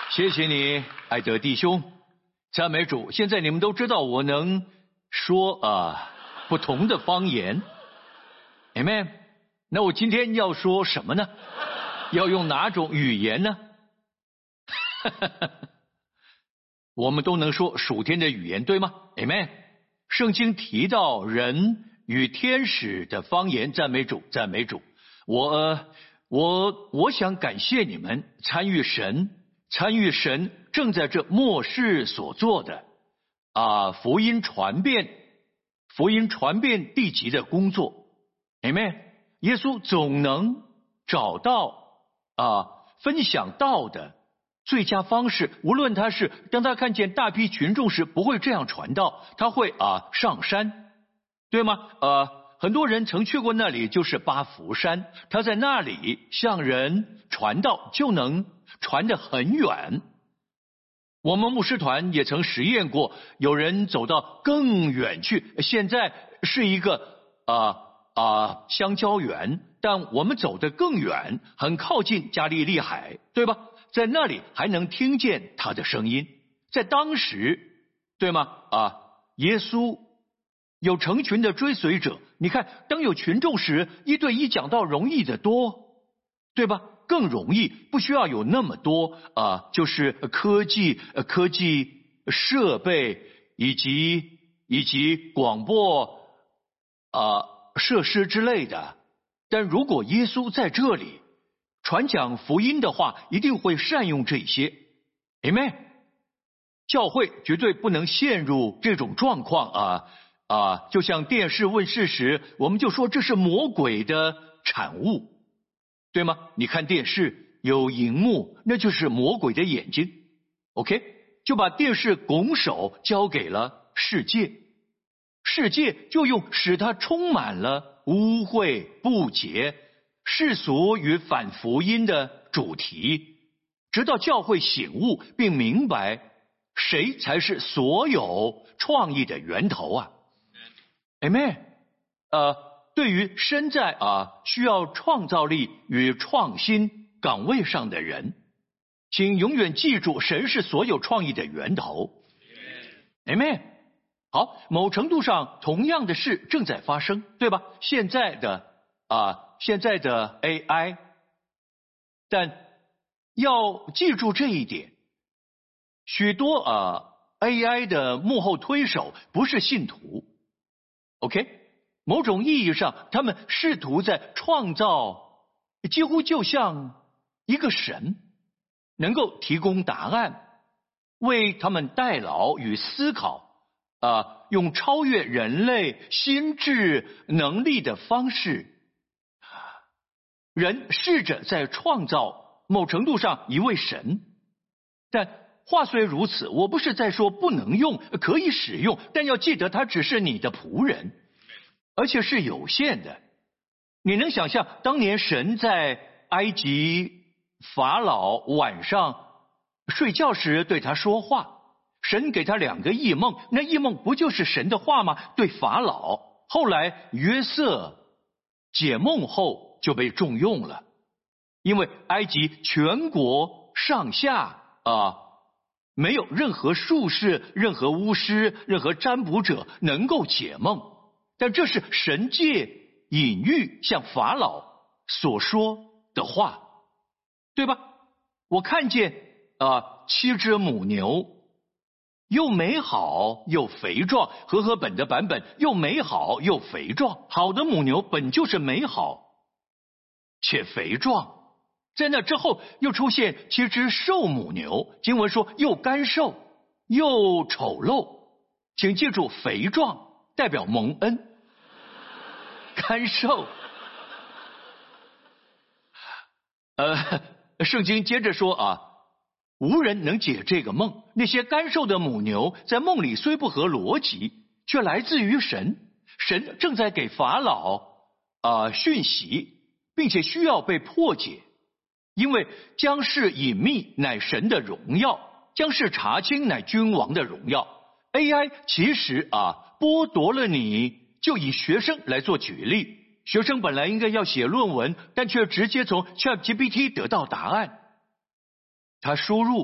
谢谢你，爱德弟兄，赞美主。现在你们都知道我能说不同的方言 ，Amen。那我今天要说什么呢？要用哪种语言呢？我们都能说属天的语言，对吗 ？Amen。圣经提到人与天使的方言，赞美主，赞美主。我想感谢你们参与神正在这末世所做的福音传遍地极的工作 ，Amen。耶稣总能找到分享道的最佳方式，无论他是当他看见大批群众时，不会这样传道，他会上山，对吗？很多人曾去过那里，就是八福山，他在那里向人传道，就能传得很远。我们牧师团也曾实验过，有人走到更远去，现在是一个香蕉园，但我们走得更远，很靠近加利利海，对吧？在那里还能听见他的声音。在当时，对吗？耶稣有成群的追随者，你看，当有群众时，一对一讲道容易得多，对吧？更容易，不需要有那么多就是科技设备以及广播设施之类的。但如果耶稣在这里传讲福音的话，一定会善用这些 ，Amen。教会绝对不能陷入这种状况就像电视问世时，我们就说这是魔鬼的产物，对吗？你看电视有荧幕，那就是魔鬼的眼睛 ，OK？ 就把电视拱手交给了世界，世界就用使它充满了污秽、不洁、世俗与反福音的主题，直到教会醒悟并明白谁才是所有创意的源头Amen。对于身在需要创造力与创新岗位上的人，请永远记住，神是所有创意的源头。Amen。好，某程度上，同样的事正在发生，对吧？现在的 AI， 但要记住这一点，许多AI 的幕后推手不是信徒 ，OK？ 某种意义上，他们试图在创造，几乎就像一个神，能够提供答案，为他们代劳与思考，用超越人类心智能力的方式，人试着在创造某程度上一位神。但话虽如此，我不是在说不能用，可以使用，但要记得他只是你的仆人，而且是有限的。你能想象当年神在埃及法老晚上睡觉时对他说话，神给他2个异梦，那异梦不就是神的话吗？对法老，后来约瑟解梦后就被重用了，因为埃及全国上下没有任何术士、任何巫师、任何占卜者能够解梦，但这是神借隐喻向法老所说的话，对吧？我看见7只母牛，又美好又肥壮，和合本的版本又美好又肥壮。好的母牛本就是美好且肥壮，在那之后又出现7只瘦母牛，经文说又干瘦又丑陋。请记住，肥壮代表蒙恩，干瘦圣经接着说无人能解这个梦。那些干瘦的母牛在梦里虽不合逻辑，却来自于神，神正在给法老讯息，并且需要被破解。因为将事隐秘乃神的荣耀，将事查清乃君王的荣耀。AI 其实剥夺了你，就以学生来做举例，学生本来应该要写论文，但却直接从 ChatGPT 得到答案。他输入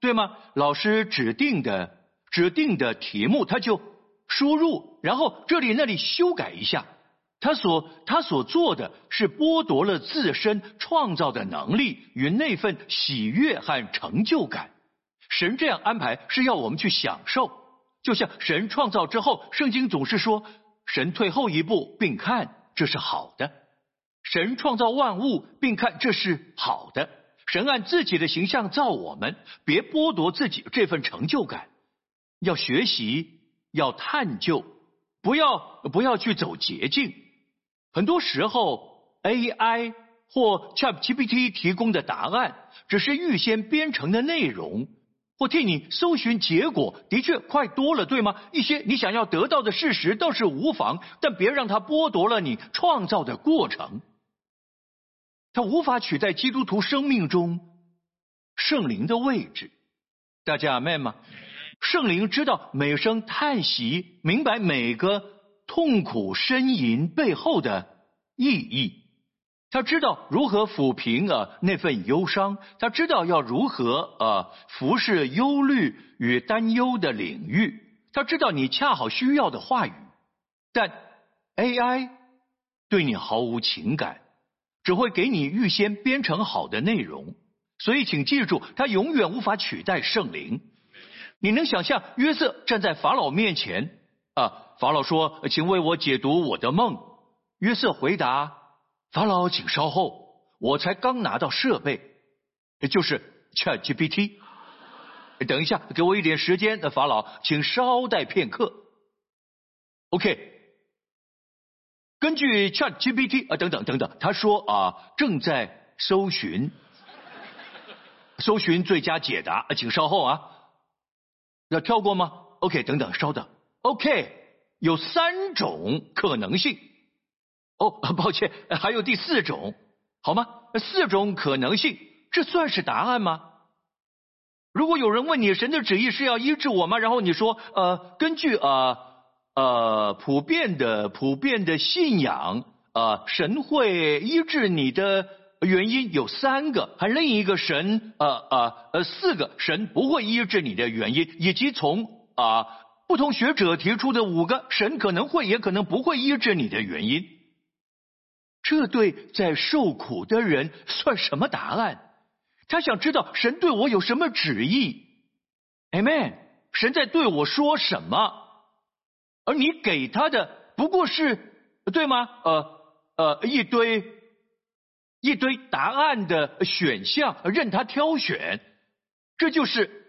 对吗？老师指定的题目，他就输入，然后这里那里修改一下。他所做的是剥夺了自身创造的能力与那份喜悦和成就感。神这样安排是要我们去享受，就像神创造之后，圣经总是说神退后一步并看这是好的。神创造万物并看这是好的。神按自己的形象造我们，别剥夺自己这份成就感，要学习，要探究，不要去走捷径。很多时候 AI 或 ChatGPT 提供的答案只是预先编程的内容，或替你搜寻结果，的确快多了，对吗？一些你想要得到的事实倒是无妨，但别让它剥夺了你创造的过程。它无法取代基督徒生命中圣灵的位置。大家阿们吗？圣灵知道每声叹息，明白每个痛苦呻吟背后的意义。他知道如何抚平那份忧伤，他知道要如何服侍忧虑与担忧的领域，他知道你恰好需要的话语。但 AI 对你毫无情感，只会给你预先编程好的内容，所以请记住，它永远无法取代圣灵。你能想象约瑟站在法老面前法老说，请为我解读我的梦。约瑟回答，法老请稍后，我才刚拿到设备，就是 ChatGPT。 等一下，给我一点时间，法老请稍待片刻。 OK， 根据 ChatGPT 等等，他说正在搜寻最佳解答，请稍后要跳过吗？ OK， 等等，稍等。 OK， 有3种可能性。抱歉，还有第4种，好吗？4种可能性，这算是答案吗？如果有人问你神的旨意是要医治我吗？然后你说根据普遍的信仰神会医治你的原因有3个，还另一个神4个神不会医治你的原因，以及从不同学者提出的5个神可能会也可能不会医治你的原因。这对在受苦的人算什么答案？他想知道神对我有什么旨意。 Amen， 神在对我说什么，而你给他的不过是，对吗？一堆答案的选项，任他挑选。这就是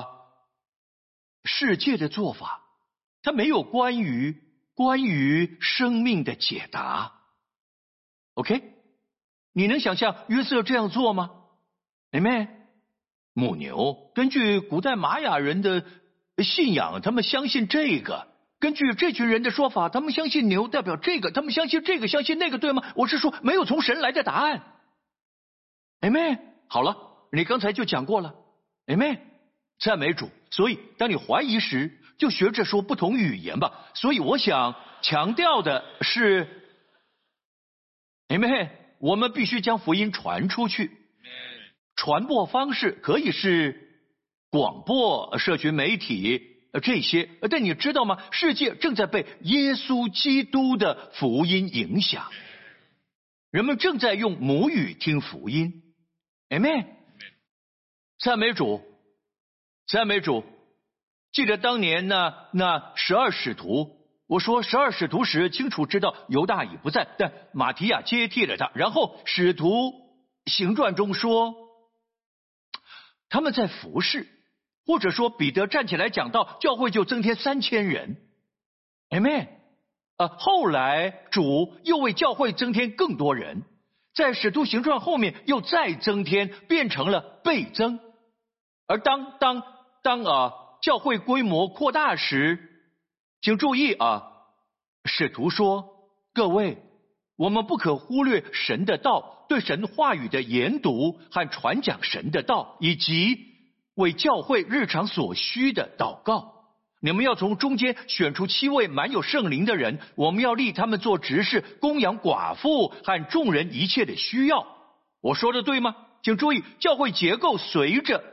世界的做法，它没有关于生命的解答。 OK， 你能想象约瑟这样做吗？ Amen。 母牛，根据古代玛雅人的信仰，他们相信这个，根据这群人的说法，他们相信牛代表这个，他们相信这个，相信那个，对吗？我是说没有从神来的答案。 Amen。 好了，你刚才就讲过了。 Amen， 赞美主。所以当你怀疑时，就学着说不同语言吧。所以我想强调的是Amen， 我们必须将福音传出去。传播方式可以是广播、社群媒体这些，但你知道吗？世界正在被耶稣基督的福音影响，人们正在用母语听福音。Amen， 赞美主，赞美主。记得当年那12使徒，我说12使徒时清楚知道犹大已不在，但马提亚接替了他。然后使徒行传中说他们在服侍，或者说彼得站起来讲道，教会就增添3000人。Amen。 后来主又为教会增添更多人，在使徒行传后面又再增添，变成了倍增。而当教会规模扩大时，请注意使徒说，各位，我们不可忽略神的道，对神话语的研读和传讲神的道，以及为教会日常所需的祷告。你们要从中间选出7位满有圣灵的人，我们要立他们做执事，供养寡妇和众人一切的需要。我说的对吗？请注意，教会结构随着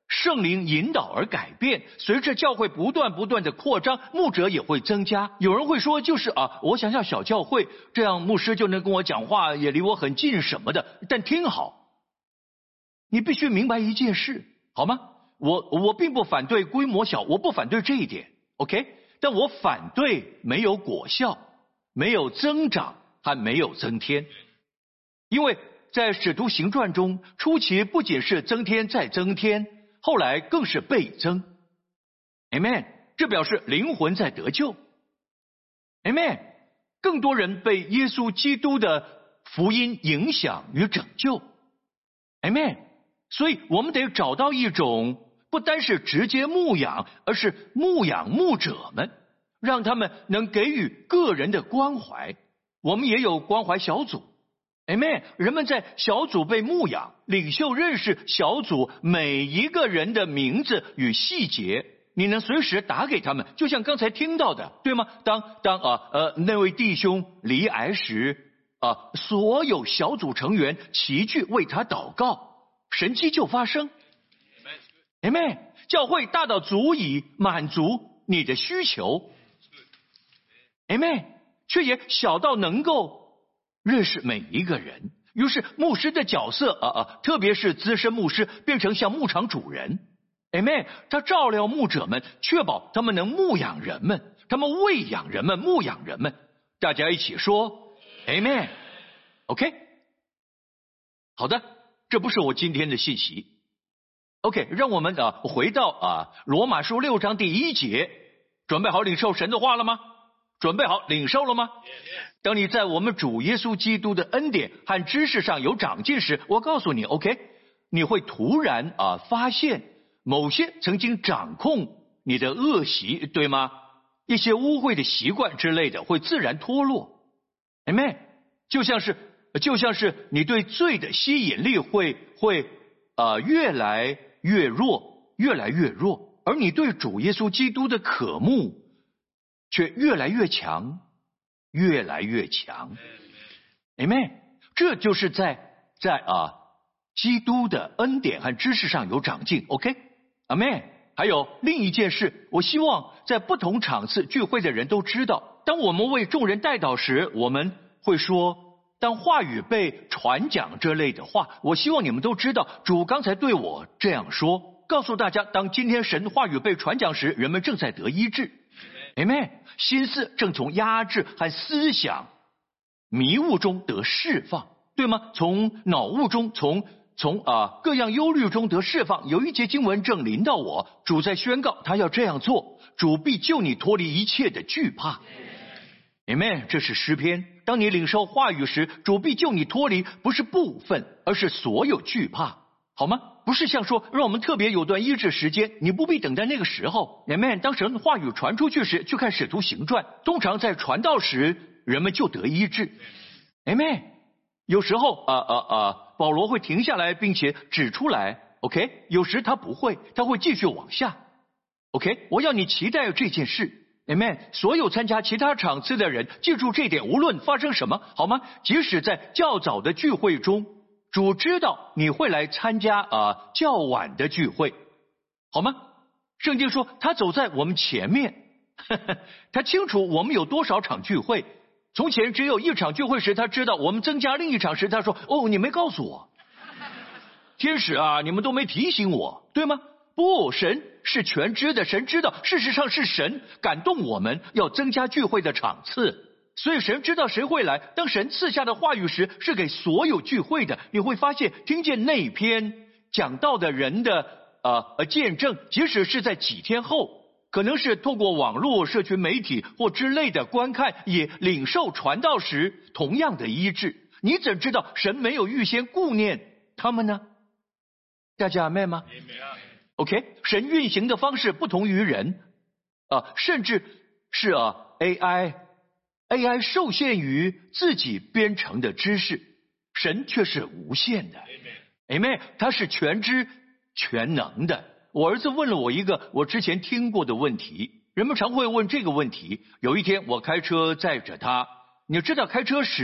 圣灵引导而改变，随着教会不断的扩张，牧者也会增加。有人会说，就是我想小教会，这样牧师就能跟我讲话，也离我很近什么的。但听好，你必须明白一件事，好吗？我并不反对规模小，我不反对这一点 ，OK？ 但我反对没有果效，没有增长，还没有增添。因为在使徒行传中，初期不仅是增添再增添，后来更是倍增。 Amen， 这表示灵魂在得救。 Amen， 更多人被耶稣基督的福音影响与拯救。 Amen， 所以我们得找到一种不单是直接牧养，而是牧养牧者们，让他们能给予个人的关怀。我们也有关怀小组。 Amen， 人们在小组被牧养，领袖认识小组每一个人的名字与细节，你能随时打给他们，就像刚才听到的，对吗？当那位弟兄罹癌时，所有小组成员齐聚为他祷告，神迹就发生。 Amen， 教会大到足以满足你的需求。 Amen， 却也小到能够认识每一个人。于是牧师的角色特别是资深牧师变成像牧场主人。 Amen， 他照料牧者们，确保他们能牧养人们，他们喂养人们，牧养人们。大家一起说 Amen。 OK， 好的，这不是我今天的信息。 OK， 让我们回到罗马书6章第1节。准备好领受神的话了吗？准备好领受了吗？当你在我们主耶稣基督的恩典和知识上有长进时，我告诉你 OK， 你会突然发现某些曾经掌控你的恶习，对吗？一些污秽的习惯之类的会自然脱落。 Amen， 就像是你对罪的吸引力会越来越弱，越来越弱，而你对主耶稣基督的渴慕却越来越强，越来越强。 Amen， 这就是在基督的恩典和知识上有长进。 OK， Amen。 还有另一件事，我希望在不同场次聚会的人都知道，当我们为众人代祷时，我们会说当话语被传讲这类的话，我希望你们都知道，主刚才对我这样说，告诉大家，当今天神话语被传讲时，人们正在得医治。 Amen， 心思正从压制和思想迷雾中得释放，对吗？从脑雾中，从各样忧虑中得释放。有一节经文正临到我，主在宣告他要这样做，主必救你脱离一切的惧怕。 Amen， 这是诗篇。当你领受话语时，主必救你脱离不是部分，而是所有惧怕，好吗？不是像说让我们特别有段医治时间，你不必等待那个时候。 Amen， 当神的话语传出去时，去看使徒行传，通常在传道时人们就得医治。 Amen， 有时候保罗会停下来并且指出来 OK， 有时他不会，他会继续往下。 OK， 我要你期待这件事。 Amen， 所有参加其他场次的人记住这点，无论发生什么，好吗？即使在较早的聚会中，主知道你会来参加较晚的聚会，好吗？圣经说他走在我们前面他清楚我们有多少场聚会。从前只有一场聚会时，他知道我们增加另一场时，他说你没告诉我天使你们都没提醒我，对吗？不，神是全知的，神知道，事实上是神感动我们要增加聚会的场次，所以神知道谁会来。当神赐下的话语时，是给所有聚会的。你会发现听见那篇讲道的人的见证，即使是在几天后，可能是透过网络社群媒体或之类的观看，也领受传道时同样的医治。你怎知道神没有预先顾念他们呢？大家阿们吗？OK， 神运行的方式不同于人，甚至是AI 受限于自己编程的知识，神却是无限的。Amen， 他是全知全能的。我儿子问了我一个我之前听过的问题，人们常会问这个问题。有一天我开车载着他，你知道开车时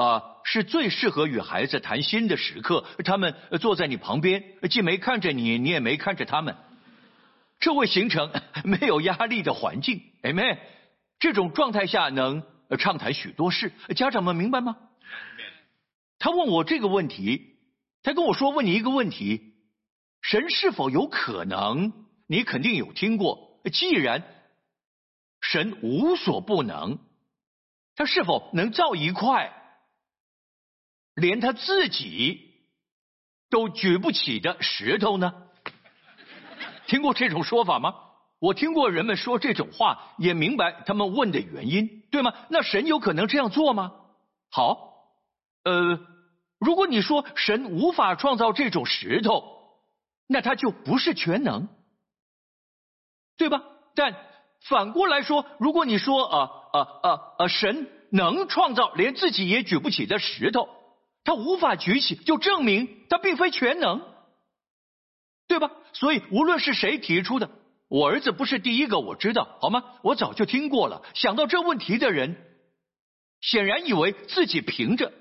是最适合与孩子谈心的时刻。他们坐在你旁边，既没看着你，你也没看着他们，这会形成没有压力的环境。Amen。这种状态下能畅谈许多事，家长们明白吗？他问我这个问题，他跟我说问你一个问题：神是否有可能？你肯定有听过，既然神无所不能，他是否能造一块连他自己都举不起的石头呢？听过这种说法吗？我听过人们说这种话，也明白他们问的原因，对吗？那神有可能这样做吗？好，如果你说神无法创造这种石头，那他就不是全能，对吧？但反过来说，如果你说神能创造连自己也举不起的石头，他无法举起，就证明他并非全能，对吧？所以无论是谁提出的，我儿子不是第一个，我知道，好吗？我早就听过了。想到这问题的人，显然以为自己凭着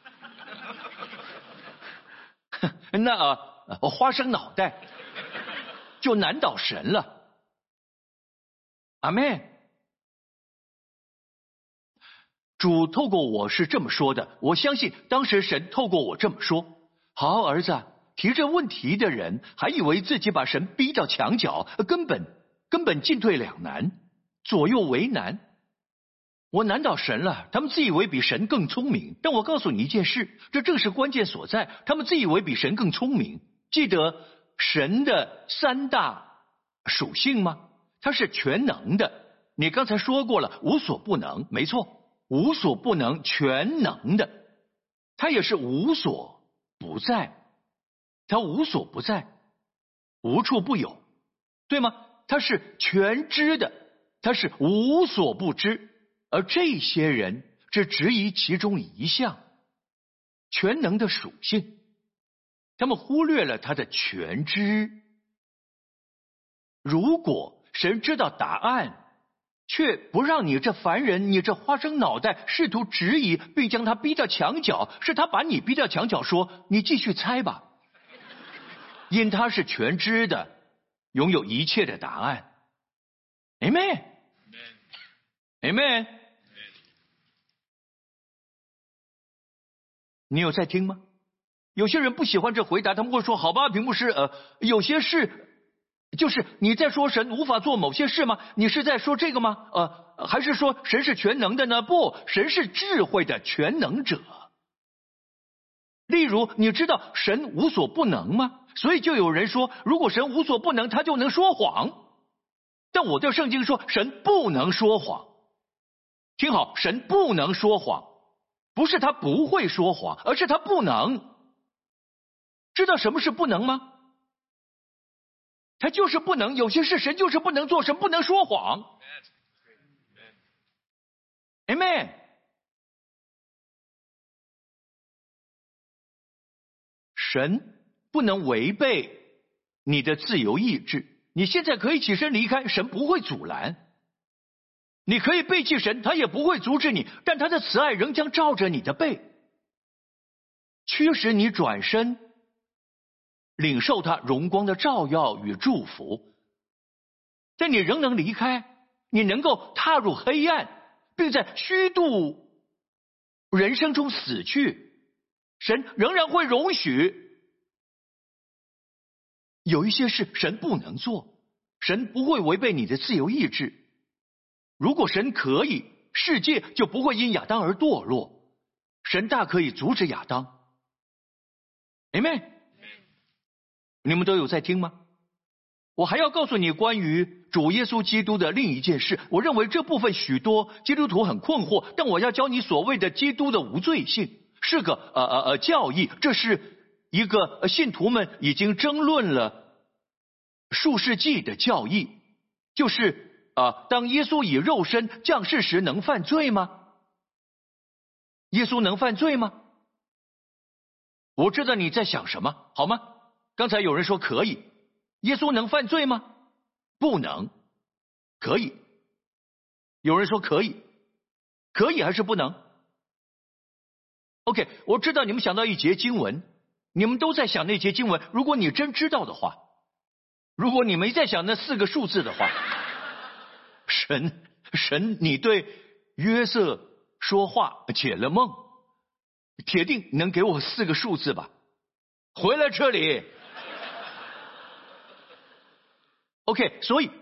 那花生脑袋就难倒神了。阿们。主透过我是这么说的，我相信当时神透过我这么说：好，儿子，提这问题的人还以为自己把神逼到墙角，根本进退两难，左右为难。我难倒神了，他们自以为比神更聪明。但我告诉你一件事，这正是关键所在，他们自以为比神更聪明。记得神的三大属性吗？他是全能的，你刚才说过了，无所不能，没错，无所不能，全能的。他也是无所不在，他无所不在，无处不有，对吗？他是全知的，他是无所不知。而这些人只质疑其中一项全能的属性，他们忽略了他的全知。如果神知道答案，却不让你这凡人，你这花生脑袋试图质疑，并将他逼到墙角，是他把你逼到墙角，说你继续猜吧，因他是全知的，拥有一切的答案。 Amen Amen。 你有在听吗？有些人不喜欢这回答，他们会说好吧，屏幕师，有些事就是你在说神无法做某些事吗？你是在说这个吗？还是说神是全能的呢？不，神是智慧的全能者。例如，你知道神无所不能吗？所以就有人说，如果神无所不能，他就能说谎。但我的圣经说，神不能说谎。听好，神不能说谎，不是他不会说谎，而是他不能。知道什么是不能吗？他就是不能，有些事神就是不能做，神不能说谎。Amen。 神不能违背你的自由意志。你现在可以起身离开，神不会阻拦。你可以背弃神，他也不会阻止你，但他的慈爱仍将照着你的背，驱使你转身领受他荣光的照耀与祝福。但你仍能离开，你能够踏入黑暗，并在虚度人生中死去，神仍然会容许有一些事神不能做，神不会违背你的自由意志。如果神可以，世界就不会因亚当而堕落，神大可以阻止亚当。 Amen。 你们都有在听吗？我还要告诉你关于主耶稣基督的另一件事，我认为这部分许多基督徒很困惑，但我要教你所谓的基督的无罪性，是个教义，这是一个信徒们已经争论了数世纪的教义，就是当耶稣以肉身降世时能犯罪吗？耶稣能犯罪吗？我知道你在想什么，好吗？刚才有人说可以，耶稣能犯罪吗？不能。可以。有人说可以，可以还是不能？ OK， 我知道你们想到一节经文，你们都在想那节经文。如果你真知道的话，如果你没在想那4个数字的话，神，你对约瑟说话解了梦，铁定能给我4个数字吧？回来这里。OK， 所以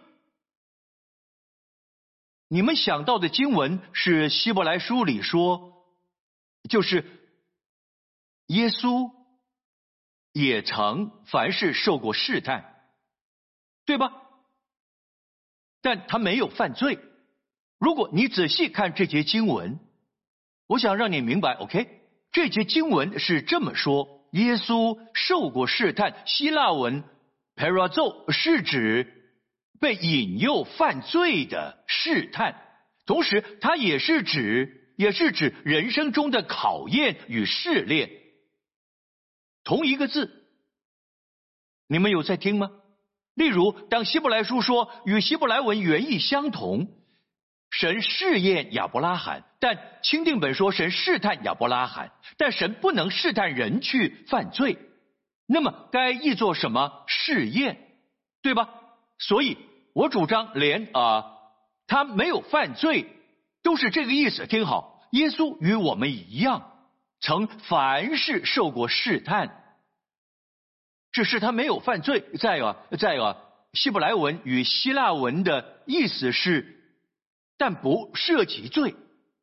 你们想到的经文是希伯来书里说，就是耶稣也曾凡事受过试探，对吧？但他没有犯罪。如果你仔细看这节经文，我想让你明白 OK， 这节经文是这么说，耶稣受过试探，希腊文 parazo 是指被引诱犯罪的试探，同时它也是指人生中的考验与试炼。同一个字，你们有在听吗？例如当希伯来书说与希伯来文原意相同，神试验亚伯拉罕，但钦定本说神试探亚伯拉罕，但神不能试探人去犯罪，那么该译作什么？试验，对吧？所以我主张连他没有犯罪都是这个意思。听好，耶稣与我们一样曾凡事受过试探，只是他没有犯罪。再希伯来文与希腊文的意思是但不涉及罪，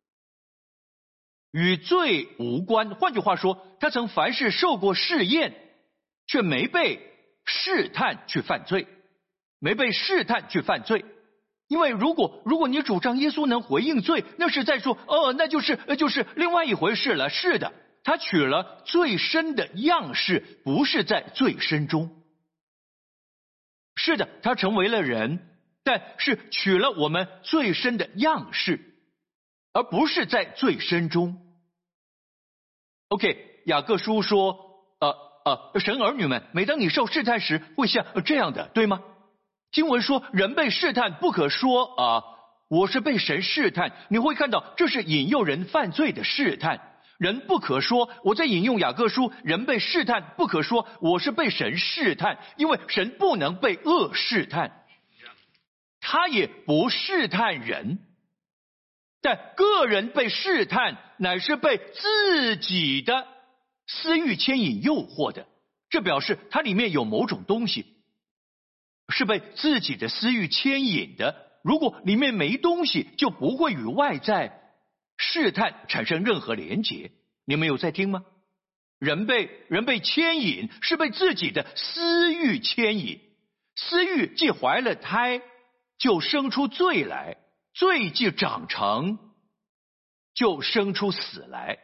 与罪无关。换句话说，他曾凡事受过试验，却没被试探去犯罪，没被试探去犯罪。因为如果你主张耶稣能回应罪，那是在说那就是另外一回事了。是的，他取了最深的样式，不是在最深中。是的，他成为了人，但是取了我们最深的样式，而不是在最深中。OK， 雅各书说神儿女们，每当你受试探时，会像这样的，对吗？经文说人被试探不可说我是被神试探，你会看到这是引诱人犯罪的试探。人不可说，我在引用雅各书，人被试探不可说我是被神试探，因为神不能被恶试探，他也不试探人，但个人被试探乃是被自己的私欲牵引诱惑的，这表示它里面有某种东西是被自己的私欲牵引的。如果里面没东西，就不会与外在试探产生任何连结。你们有在听吗？人被牵引是被自己的私欲牵引，私欲既怀了胎，就生出罪来，罪既长成，就生出死来。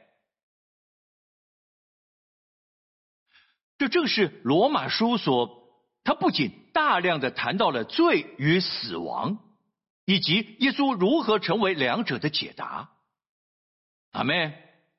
这正是罗马书他不仅大量的谈到了罪与死亡，以及耶稣如何成为两者的解答。阿们，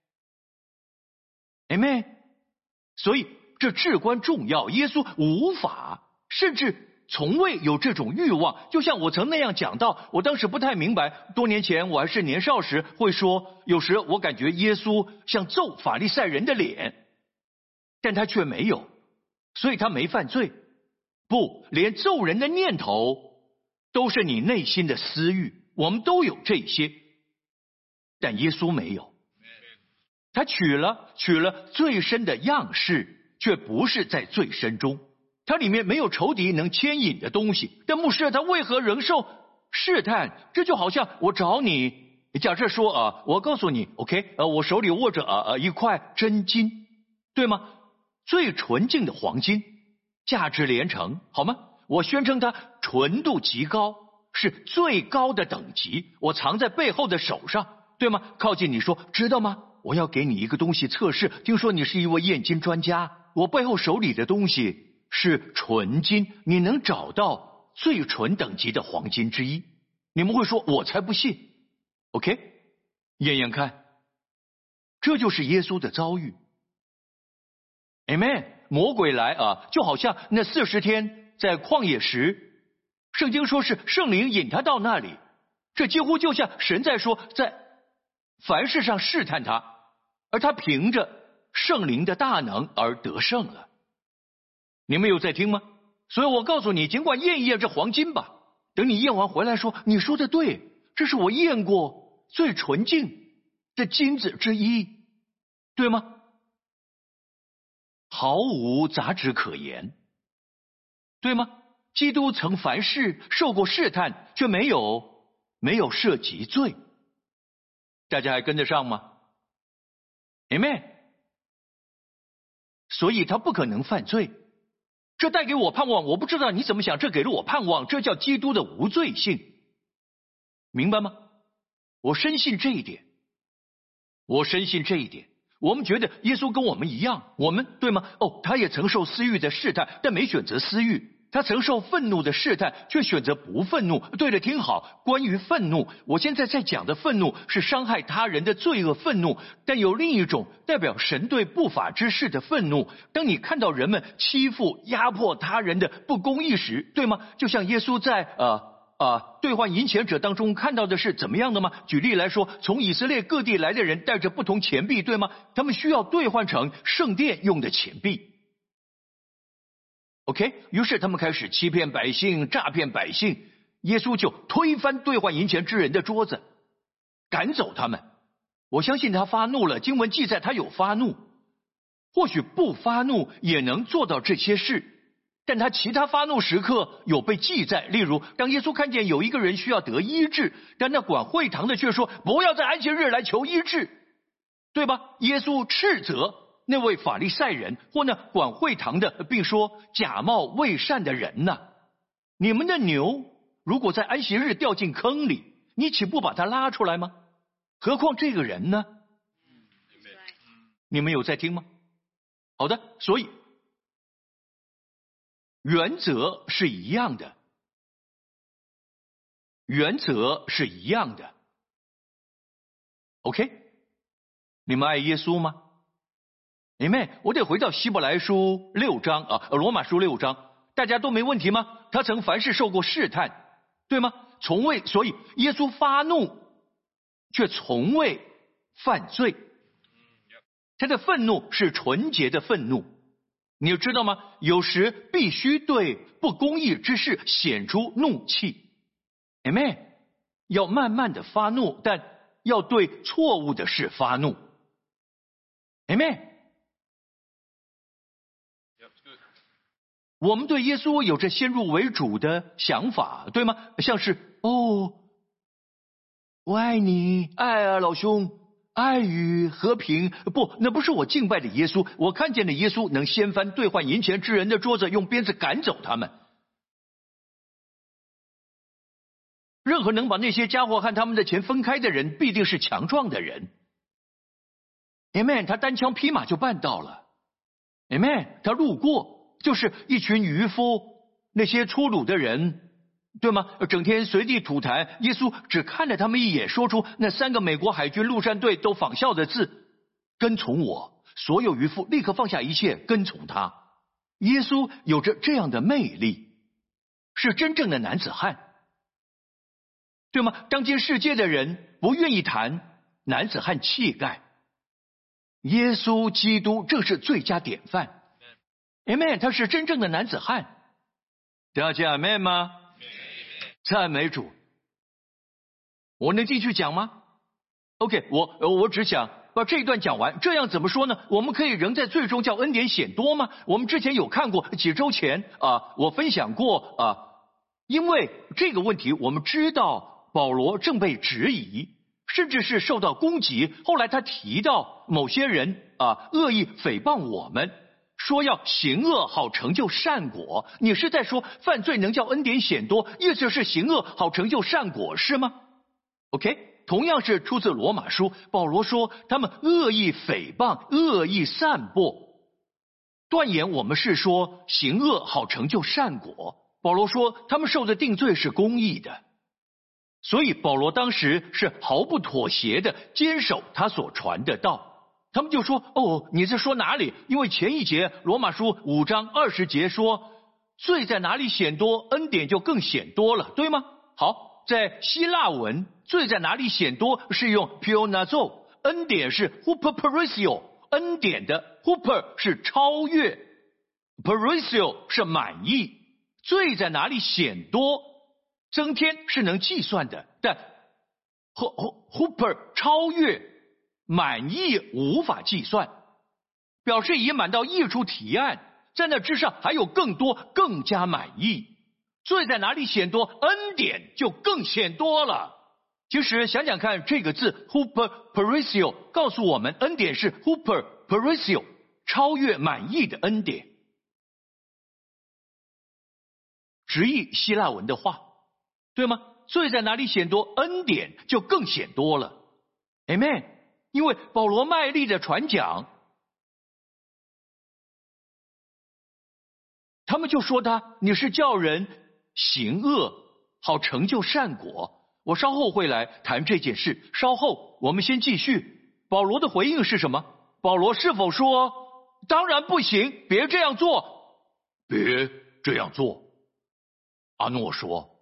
阿们。所以这至关重要，耶稣无法，甚至从未有这种欲望。就像我曾那样讲到，我当时不太明白，多年前我还是年少时会说，有时我感觉耶稣像揍法利赛人的脸，但他却没有，所以他没犯罪。不，连揍人的念头都是你内心的私欲，我们都有这些，但耶稣没有。他取了最深的样式，却不是在最深中。它里面没有仇敌能牵引的东西。但牧师，他为何仍受试探？这就好像我找你，假设说我告诉你 OK， 我手里握着一块真金，对吗？最纯净的黄金，价值连城，好吗？我宣称它纯度极高，是最高的等级，我藏在背后的手上，对吗？靠近你说，知道吗？我要给你一个东西测试，听说你是一位验金专家，我背后手里的东西是纯金，你能找到最纯等级的黄金之一。你们会说我才不信。 OK， 验验看。这就是耶稣的遭遇。 Amen。 魔鬼来就好像那40天在旷野时，圣经说是圣灵引他到那里，这几乎就像神在说，在凡事上试探他， 而他凭着圣灵的大能而得胜了。你们有在听吗？所以我告诉你，尽管验一验这黄金吧，等你验完回来说，你说的对，这是我验过最纯净的金子之一，对吗？毫无杂质可言，对吗？基督曾凡事受过试探，却没有涉及罪。大家还跟得上吗？ Amen。 所以他不可能犯罪，这带给我盼望。我不知道你怎么想，这给了我盼望，这叫基督的无罪性，明白吗？我深信这一点，我深信这一点。我们觉得耶稣跟我们一样，我们对吗？他也曾受私欲的试探，但没选择私欲。他曾受愤怒的试探，却选择不愤怒。对了，听好，关于愤怒，我现在在讲的愤怒是伤害他人的罪恶愤怒，但有另一种代表神对不法之事的愤怒。当你看到人们欺负压迫他人的不公义时，对吗？就像耶稣在兑换银钱者当中看到的是怎么样的吗？举例来说，从以色列各地来的人带着不同钱币，对吗？他们需要兑换成圣殿用的钱币。OK， 于是他们开始欺骗百姓，诈骗百姓。耶稣就推翻兑换银钱之人的桌子，赶走他们。我相信他发怒了，经文记载他有发怒，或许不发怒也能做到这些事，但他其他发怒时刻有被记载。例如，当耶稣看见有一个人需要得医治，但那管会堂的却说不要在安息日来求医治，对吧？耶稣斥责那位法利赛人或那管会堂的，并说假冒为善的人呢，你们的牛如果在安息日掉进坑里，你岂不把它拉出来吗？何况这个人呢？你们有在听吗？好的，所以原则是一样的，原则是一样的。 OK， 你们爱耶稣吗？Amen。 我得回到希伯来书6章罗马书6章，大家都没问题吗？他曾凡事受过试探，对吗？从未，所以耶稣发怒却从未犯罪，他的愤怒是纯洁的愤怒。你知道吗？有时必须对不公义之事显出怒气。 Amen。 要慢慢的发怒，但要对错误的事发怒。 Amen。我们对耶稣有着先入为主的想法，对吗？像是我爱你，爱啊老兄，爱与和平。不，那不是我敬拜的耶稣。我看见的耶稣能掀翻兑换银钱之人的桌子，用鞭子赶走他们。任何能把那些家伙和他们的钱分开的人，必定是强壮的人。 Amen。 他单枪匹马就办到了。 Amen。 他路过就是一群渔夫，那些粗鲁的人，对吗？整天随地吐痰。耶稣只看了他们一眼，说出那3个美国海军陆战队都仿效的字：跟从我。所有渔夫立刻放下一切，跟从他。耶稣有着这样的魅力，是真正的男子汉，对吗？当今世界的人不愿意谈男子汉气概，耶稣基督正是最佳典范。 Amen。 他是真正的男子汉。大家 Amen 吗？赞美主。我能继续讲吗？ OK， 我只想把这一段讲完。这样怎么说呢？我们可以仍在最终叫恩典显多吗？我们之前有看过，几周前我分享过因为这个问题，我们知道保罗正被质疑，甚至是受到攻击。后来他提到某些人恶意诽谤我们，说要行恶好成就善果。你是在说犯罪能叫恩典显多，意思是行恶好成就善果，是吗？ OK， 同样是出自罗马书，保罗说他们恶意诽谤，恶意散播。断言我们是说行恶好成就善果。保罗说他们受的定罪是公义的，所以保罗当时是毫不妥协的坚守他所传的道。他们就说你在说哪里？因为前一节罗马书5章20节说罪在哪里显多，恩典就更显多了，对吗？好，在希腊文罪在哪里显多是用 pionazo， 恩典是 huperperisio， 恩典的 huper 是超越， perisio 是满意。罪在哪里显多，增添是能计算的，但 huper 超越，满意无法计算，表示已满到溢出提案，在那之上还有更多，更加满意。罪在哪里显多，恩典就更显多了。其实想想看，这个字 huperperisio 告诉我们，恩典是 huperperisio， 超越满意的恩典。直译希腊文的话，对吗？罪在哪里显多，恩典就更显多了。 Amen。 因为保罗卖力的传讲，他们就说你是叫人行恶，好成就善果。我稍后会来谈这件事，稍后我们先继续。保罗的回应是什么？保罗是否说当然不行，别这样做？别这样做。阿诺说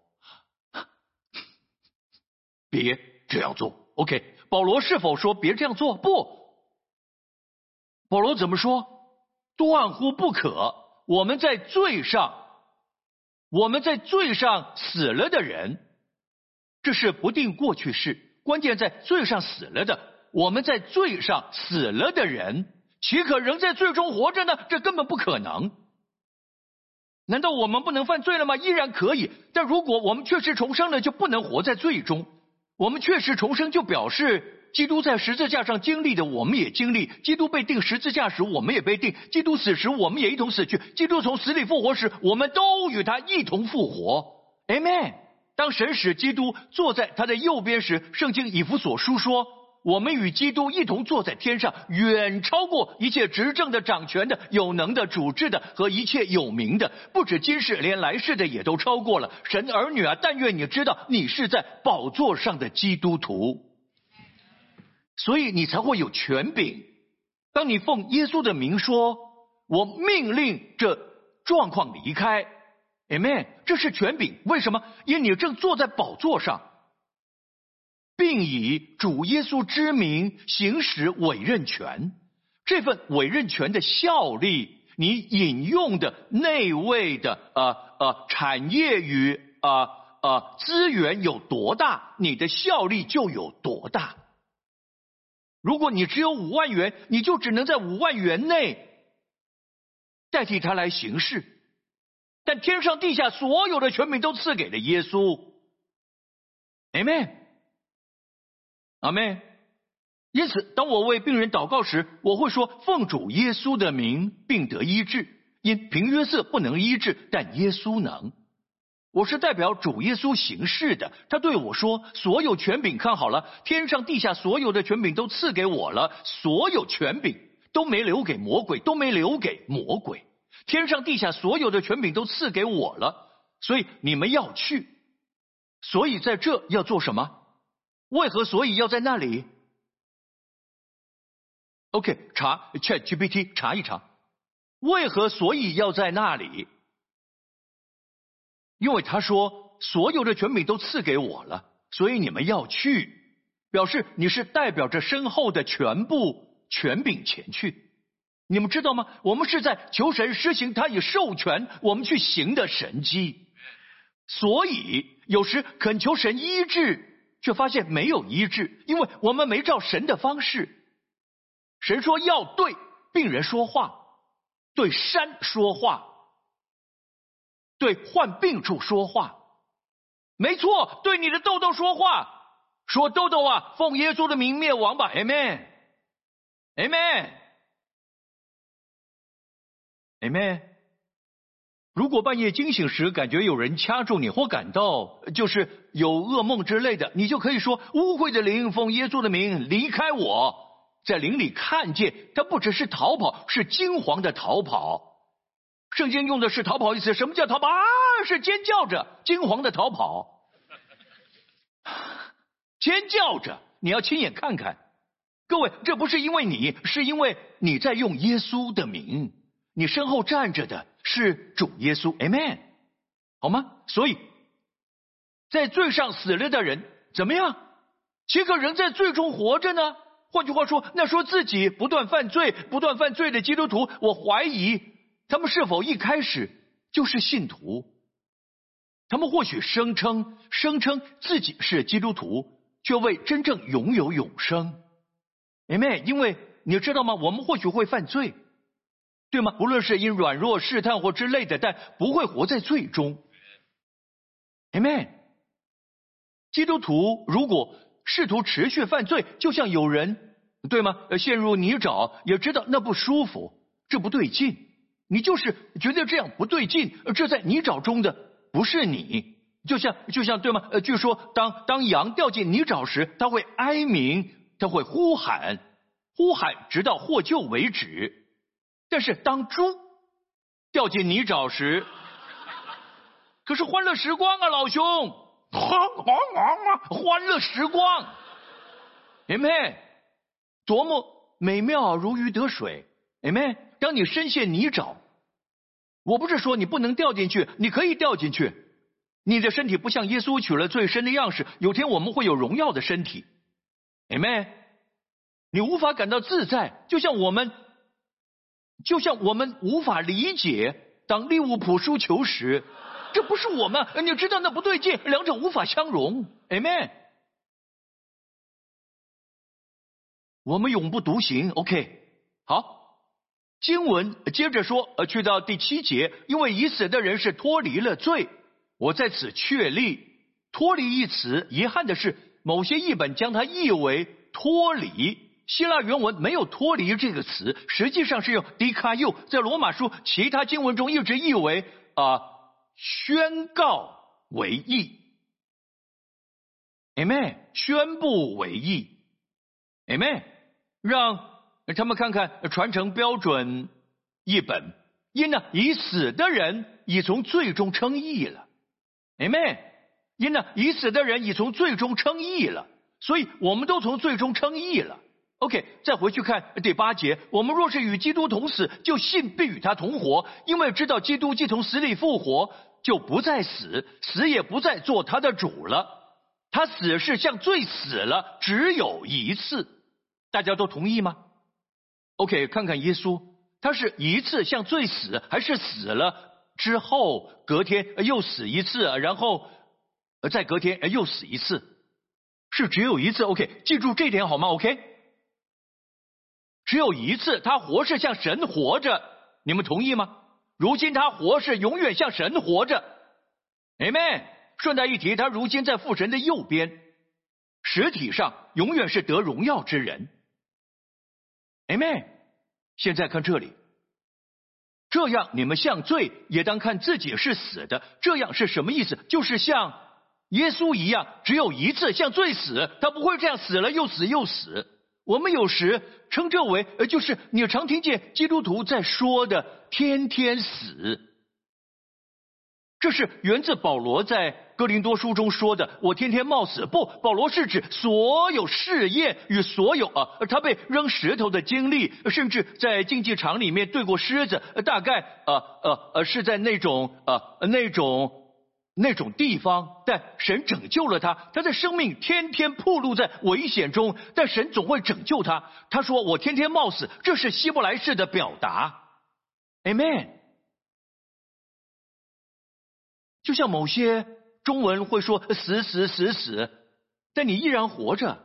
别这样做。 OK， 保罗是否说别这样做？不。保罗怎么说？断乎不可。我们在罪上死了的人，这是不定过去式，关键在罪上死了的。我们在罪上死了的人，岂可仍在罪中活着呢？这根本不可能。难道我们不能犯罪了吗？依然可以。但如果我们确实重生了，就不能活在罪中。我们确实重生，就表示基督在十字架上经历的，我们也经历；基督被钉十字架时，我们也被钉；基督死时，我们也一同死去；基督从死里复活时，我们都与他一同复活。 Amen。 当神使基督坐在他的右边时，圣经以弗所书说，我们与基督一同坐在天上，远超过一切执政的、掌权的、有能的、主治的和一切有名的，不止今世，连来世的也都超过了。神的儿女啊，但愿你知道，你是在宝座上的基督徒，所以你才会有权柄。当你奉耶稣的名说，我命令这状况离开， Amen， 这是权柄。为什么？因为你正坐在宝座上，并以主耶稣之名行使委任权。这份委任权的效力，你引用的内位的产业与资源有多大，你的效力就有多大。如果你只有5万元，你就只能在5万元内代替他来行事。但天上地下所有的权柄都赐给了耶稣。 Amen， Amen。 因此当我为病人祷告时，我会说，奉主耶稣的名，病得医治。因凭约瑟不能医治，但耶稣能。我是代表主耶稣行事的，他对我说，所有权柄，看好了，天上地下所有的权柄都赐给我了，所有权柄都没留给魔鬼，都没留给魔鬼。天上地下所有的权柄都赐给我了，所以你们要去。所以在这要做什么？为何所以要在那里？ OK， 查 ChatGPT 查一查，为何所以要在那里？因为他说所有的权柄都赐给我了，所以你们要去，表示你是代表着身后的全部权柄前去。你们知道吗？我们是在求神施行他已授权我们去行的神迹。所以有时恳求神医治，却发现没有医治，因为我们没照神的方式。神说要对病人说话，对山说话，对患病处说话。没错，对你的痘痘说话，说痘痘啊，奉耶稣的名灭亡吧。 Amen， Amen， Amen。 如果半夜惊醒时感觉有人掐住你，或感到就是有噩梦之类的，你就可以说，污秽的灵奉耶稣的名离开我。在灵里看见它不只是逃跑，是惊惶的逃跑。圣经用的是逃跑一词。什么叫逃跑啊？是尖叫着惊惶的逃跑，尖叫着。你要亲眼看看。各位，这不是因为你，是因为你在用耶稣的名，你身后站着的是主耶稣。 Amen， 好吗？所以在罪上死了的人怎么样？岂可仍在罪中活着呢？ 换句话说，那说自己不断犯罪的基督徒，我怀疑他们是否一开始就是信徒。他们或许声称自己是基督徒，却未真正拥有永生。Amen。因为你知道吗？我们或许会犯罪，对吗？不论是因软弱试探或之类的，但不会活在罪中。Amen。基督徒如果试图持续犯罪，就像有人，对吗？陷入泥沼，也知道那不舒服，这不对劲。你就是觉得这样不对劲，这在泥沼中的不是你。就像对吗？据说当羊掉进泥沼时，它会哀鸣，它会呼喊直到获救为止。但是当猪掉进泥沼时，可是欢乐时光啊，老兄，欢乐时光 Amen。 多么美妙，如鱼得水 Amen。 当你深陷泥沼，我不是说你不能掉进去，你可以掉进去。你的身体不像耶稣取了最深的样式，有天我们会有荣耀的身体 Amen。 你无法感到自在，就像我们无法理解当利物浦输球时，这不是我们，你知道那不对劲，两者无法相容 Amen。 我们永不独行 OK。 好，经文接着说，去到第7节，因为已死的人是脱离了罪。我在此确立脱离一词，遗憾的是某些译本将它译为脱离。希腊原文没有脱离这个词，实际上是用 dikaio， 在罗马书其他经文中一直译为宣告为义 Amen， 宣布为义 Amen。 让他们看看传承标准译本，因呢已死的人已从罪中称义了 Amen。 因呢已死的人已从罪中称义了，所以我们都从罪中称义了。 OK， 再回去看第8节，我们若是与基督同死，就信必与他同活，因为知道基督既从死里复活，就不再死，死也不再做他的主了。他死是向罪死了，只有一次。大家都同意吗？ OK， 看看耶稣，他是一次向罪死，还是死了之后隔天又死一次，然后再隔天又死一次？是只有一次。 OK， 记住这点好吗？ OK， 只有一次，他活是向神活着，你们同意吗？如今他活是永远向神活着 Amen。 顺带一提，他如今在父神的右边，实体上永远是得荣耀之人 Amen。 现在看这里，这样你们向罪也当看自己是死的。这样是什么意思？就是像耶稣一样，只有一次向罪死，他不会这样死了又死又死。我们有时称这为就是你常听见基督徒在说的天天死。这是源自保罗在哥林多书中说的我天天冒死。不，保罗是指所有试验与所有他被扔石头的经历，甚至在竞技场里面对过狮子，大概是在那种地方，但神拯救了他，他的生命天天暴露在危险中，但神总会拯救他。他说我天天冒死，这是希伯来式的表达 Amen。 就像某些中文会说死死死死，但你依然活着。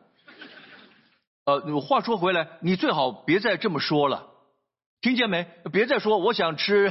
话说回来，你最好别再这么说了，听见没？别再说我想吃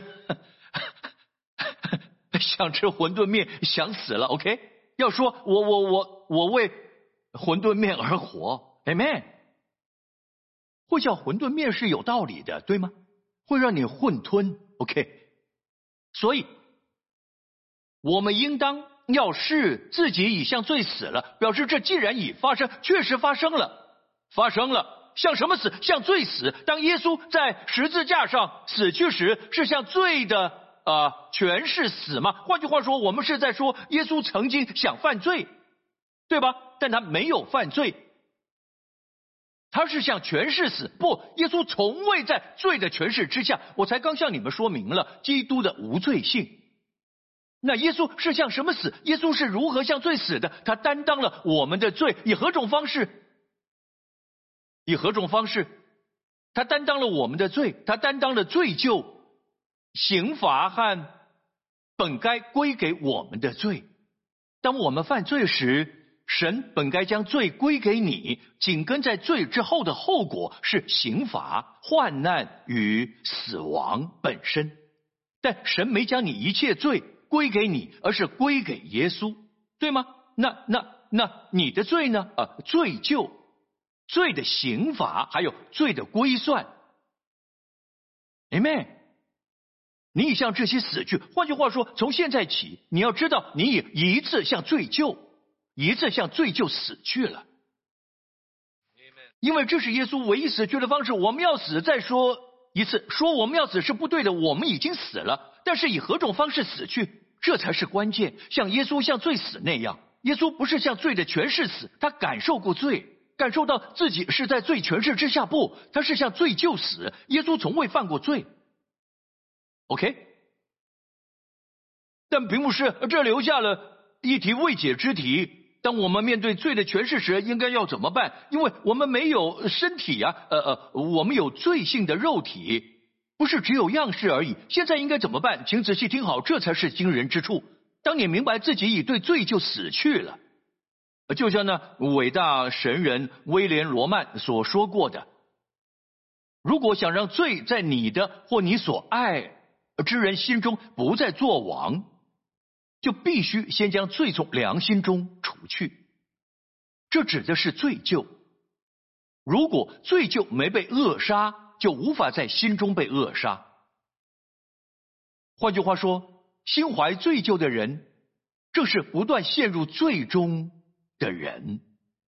馄饨面，想死了 OK。 要说我为馄饨面而活 Amen。 会叫馄饨面是有道理的，对吗？会让你混吞 OK。 所以我们应当要视自己已向罪死了，表示这既然已发生，确实发生了。向什么死？向罪死。当耶稣在十字架上死去时，是向罪的权势死吗？换句话说，我们是在说耶稣曾经想犯罪，对吧？但他没有犯罪，他是向权势死。不，耶稣从未在罪的权势之下。我才刚向你们说明了基督的无罪性。那耶稣是向什么死？耶稣是如何向罪死的？他担当了我们的罪，以何种方式？ 以何种方式？他担当了我们的罪，他担当了罪疚、刑罚和本该归给我们的罪。当我们犯罪时，神本该将罪归给你，紧跟在罪之后的后果是刑罚、患难与死亡本身。但神没将你一切罪归给你，而是归给耶稣，对吗？那你的罪呢？罪疚、罪的刑罚，还有罪的归算。Amen。你已向这些死去。换句话说，从现在起，你要知道，你已一次向罪疚死去了。因为这是耶稣唯一死去的方式。我们要死，再说一次，说我们要死是不对的，我们已经死了。但是以何种方式死去，这才是关键。像耶稣向罪死那样，耶稣不是向罪的权势死，他感受过罪，感受到自己是在罪权势之下。不，他是向罪疚死。耶稣从未犯过罪。OK， 但屏幕是这留下了一题未解之题。当我们面对罪的权势时，应该要怎么办？因为我们没有身体呀，我们有罪性的肉体，不是只有样式而已。现在应该怎么办？请仔细听好，这才是惊人之处。当你明白自己已对罪就死去了，就像那伟大神人威廉·罗曼所说过的，如果想让罪在你的或你所爱之人心中不再作王，就必须先将罪从良心中除去。这指的是罪疚。如果罪疚没被扼杀，就无法在心中被扼杀。换句话说，心怀罪疚的人，正是不断陷入罪中的人。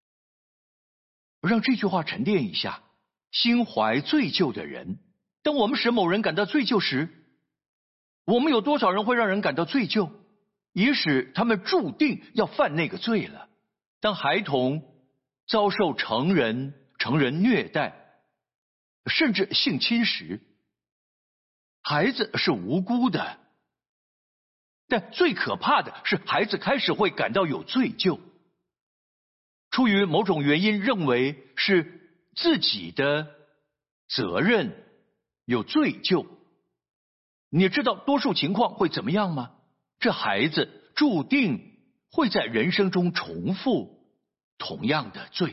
让这句话沉淀一下，心怀罪疚的人。当我们使某人感到罪疚时，我们有多少人会让人感到罪疚，以使他们注定要犯那个罪了？当孩童遭受成人虐待，甚至性侵时，孩子是无辜的，但最可怕的是孩子开始会感到有罪疚，出于某种原因认为是自己的责任，有罪疚。你知道多数情况会怎么样吗？这孩子注定会在人生中重复同样的罪。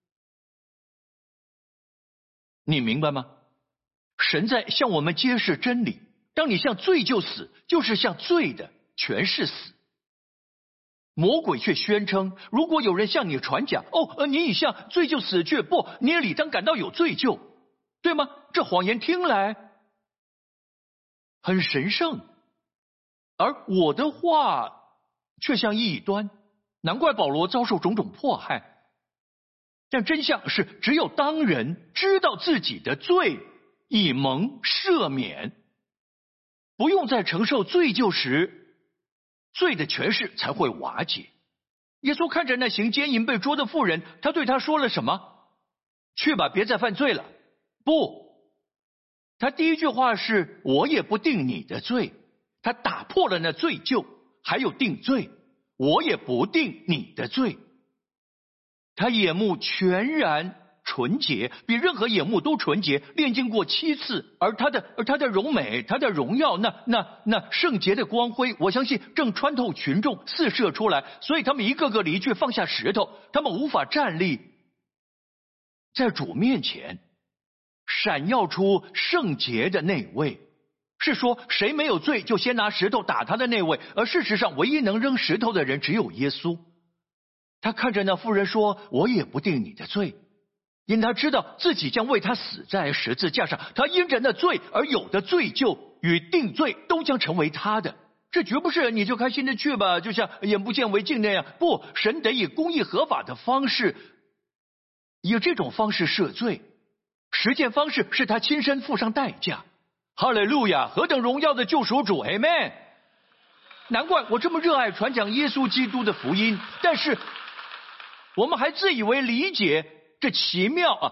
你明白吗？神在向我们揭示真理，当你向罪就死，就是向罪的权势死。魔鬼却宣称，如果有人向你传讲，你已向罪就死去，不，你也理当感到有罪疚，对吗？这谎言听来很神圣，而我的话却像异端，难怪保罗遭受种种迫害。但真相是，只有当人知道自己的罪已蒙赦免，不用再承受罪疚时，罪的权势才会瓦解。耶稣看着那行奸淫被捉的妇人，他对他说了什么？去吧，别再犯罪了。不，他第一句话是，我也不定你的罪。他打破了那罪疚，还有定罪，我也不定你的罪。他眼目全然纯洁，比任何眼目都纯洁，炼净过7次，而他的荣美，他的荣耀，那圣洁的光辉，我相信正穿透群众，四射出来，所以他们一个个离去，放下石头，他们无法站立在主面前，闪耀出圣洁的那位。是说谁没有罪就先拿石头打他的那位，而事实上唯一能扔石头的人只有耶稣。他看着那妇人说，我也不定你的罪，因他知道自己将为他死在十字架上，他因着那罪而有的罪疚与定罪都将成为他的。这绝不是你就开心的去吧，就像眼不见为净那样。不，神得以公义合法的方式，以这种方式赦罪，实践方式是他亲身付上代价。哈利路亚，何等荣耀的救赎主 Amen。 难怪我这么热爱传讲耶稣基督的福音，但是我们还自以为理解这奇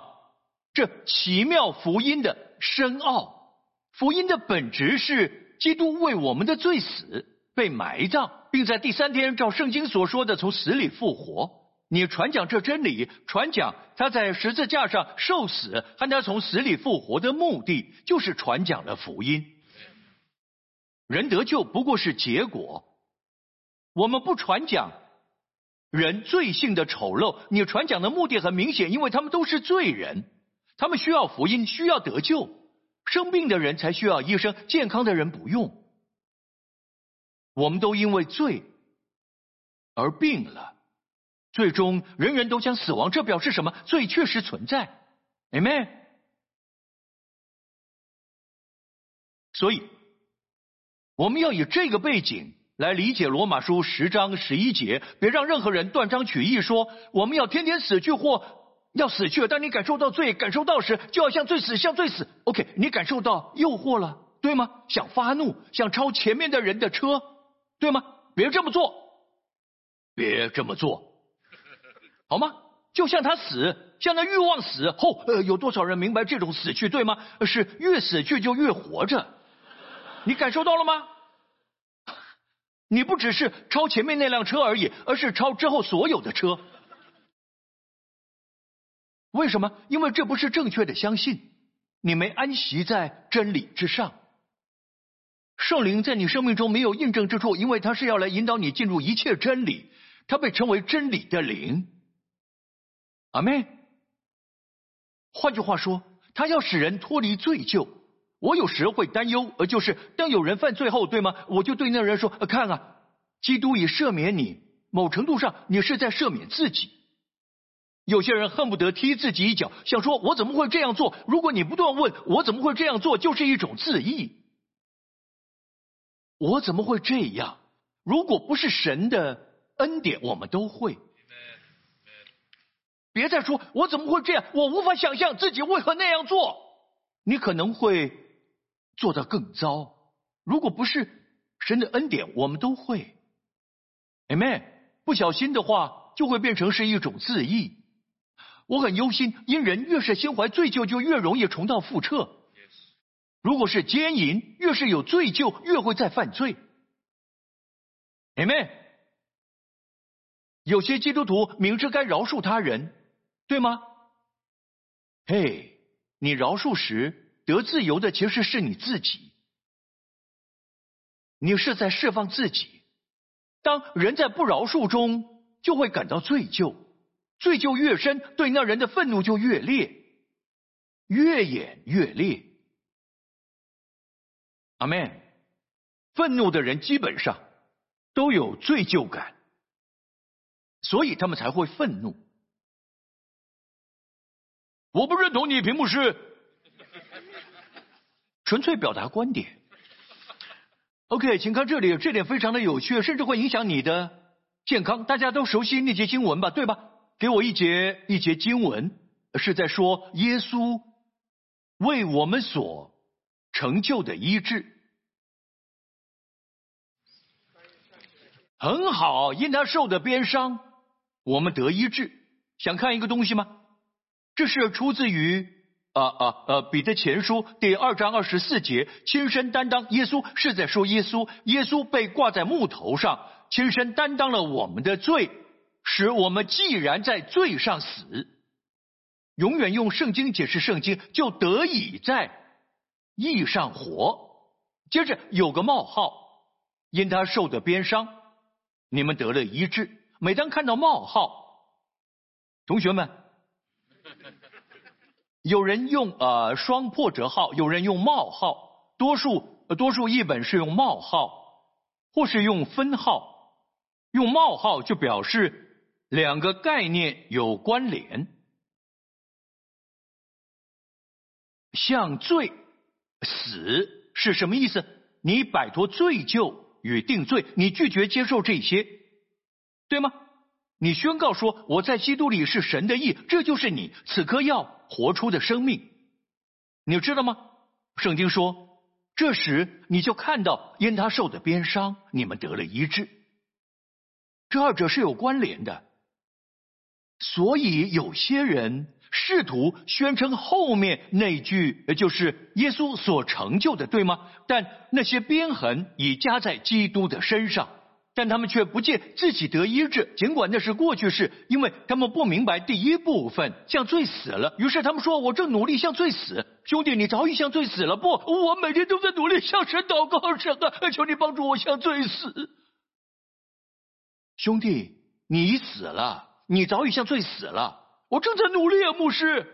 妙福音的深奥。福音的本质是基督为我们的罪死，被埋葬，并在第3天照圣经所说的从死里复活。 你传讲这真理，传讲他在十字架上受死和他从死里复活的目的，就是传讲了福音。人得救不过是结果，我们不传讲人罪性的丑陋，你传讲的目的很明显，因为他们都是罪人，他们需要福音，需要得救。生病的人才需要医生，健康的人不用。我们都因为罪而病了，最终人人都将死亡，这表示什么？罪确实存在。 Amen。 所以我们要以这个背景来理解罗马书10章11节，别让任何人断章取义说我们要天天死去或要死去，当你感受到罪感受到时，就要向罪死，向罪死。 OK， 你感受到诱惑了，对吗？想发怒，想超前面的人的车，对吗？别这么做，别这么做，好吗？就像他死，像那欲望死后，有多少人明白这种死去，对吗？是越死去就越活着。你感受到了吗？你不只是超前面那辆车而已，而是超之后所有的车。为什么？因为这不是正确的相信，你没安息在真理之上。圣灵在你生命中没有印证之处，因为他是要来引导你进入一切真理，他被称为真理的灵。阿们。换句话说，他要使人脱离罪疚。我有时会担忧，就是当有人犯罪后，对吗？我就对那人说，看啊，基督已赦免你，某程度上你是在赦免自己。有些人恨不得踢自己一脚，想说我怎么会这样做？如果你不断问我怎么会这样做，就是一种自义。我怎么会这样？如果不是神的恩典，我们都会。别再说我怎么会这样，我无法想象自己为何那样做。你可能会做得更糟。如果不是神的恩典，我们都会。 Amen。 不小心的话就会变成是一种自义。我很忧心，因人越是心怀罪疚，就越容易重蹈覆辙。如果是奸淫，越是有罪疚，越会再犯罪。 Amen。 有些基督徒明知该饶恕他人，对吗？嘿，你饶恕时得自由的其实是你自己，你是在释放自己。当人在不饶恕中，就会感到罪疚，罪疚越深，对那人的愤怒就越烈，越演越烈。阿们。愤怒的人基本上都有罪疚感，所以他们才会愤怒。我不认同你，屏幕是纯粹表达观点。OK， 请看这里，这点非常的有趣，甚至会影响你的健康。大家都熟悉那节经文吧，对吧？给我一节经文，是在说耶稣为我们所成就的医治。很好，因他受的鞭伤，我们得医治。想看一个东西吗？这是出自于彼得前书第2章24节，亲身担当。耶稣是在说耶稣被挂在木头上，亲身担当了我们的罪，使我们既然在罪上死，永远用圣经解释圣经，就得以在义上活。接着有个冒号，因他受的鞭伤，你们得了医治。每当看到冒号，同学们，有人用双破折号，有人用冒号，多数译本是用冒号或是用分号。用冒号就表示两个概念有关联。像罪死是什么意思？你摆脱罪疚与定罪，你拒绝接受这些，对吗？你宣告说我在基督里是神的义，这就是你此刻要活出的生命。你知道吗？圣经说这时你就看到因他受的鞭伤，你们得了医治。这二者是有关联的。所以有些人试图宣称后面那句就是耶稣所成就的，对吗？但那些鞭痕已加在基督的身上， 但他们却不见自己得医治，尽管那是过去式，因为他们不明白第一部分，向罪死了。于是他们说：“我正努力向罪死。”兄弟，你早已向罪死了。不，我每天都在努力向神祷告，神啊，求你帮助我向罪死。兄弟，你已死了，你早已向罪死了。我正在努力啊，牧师。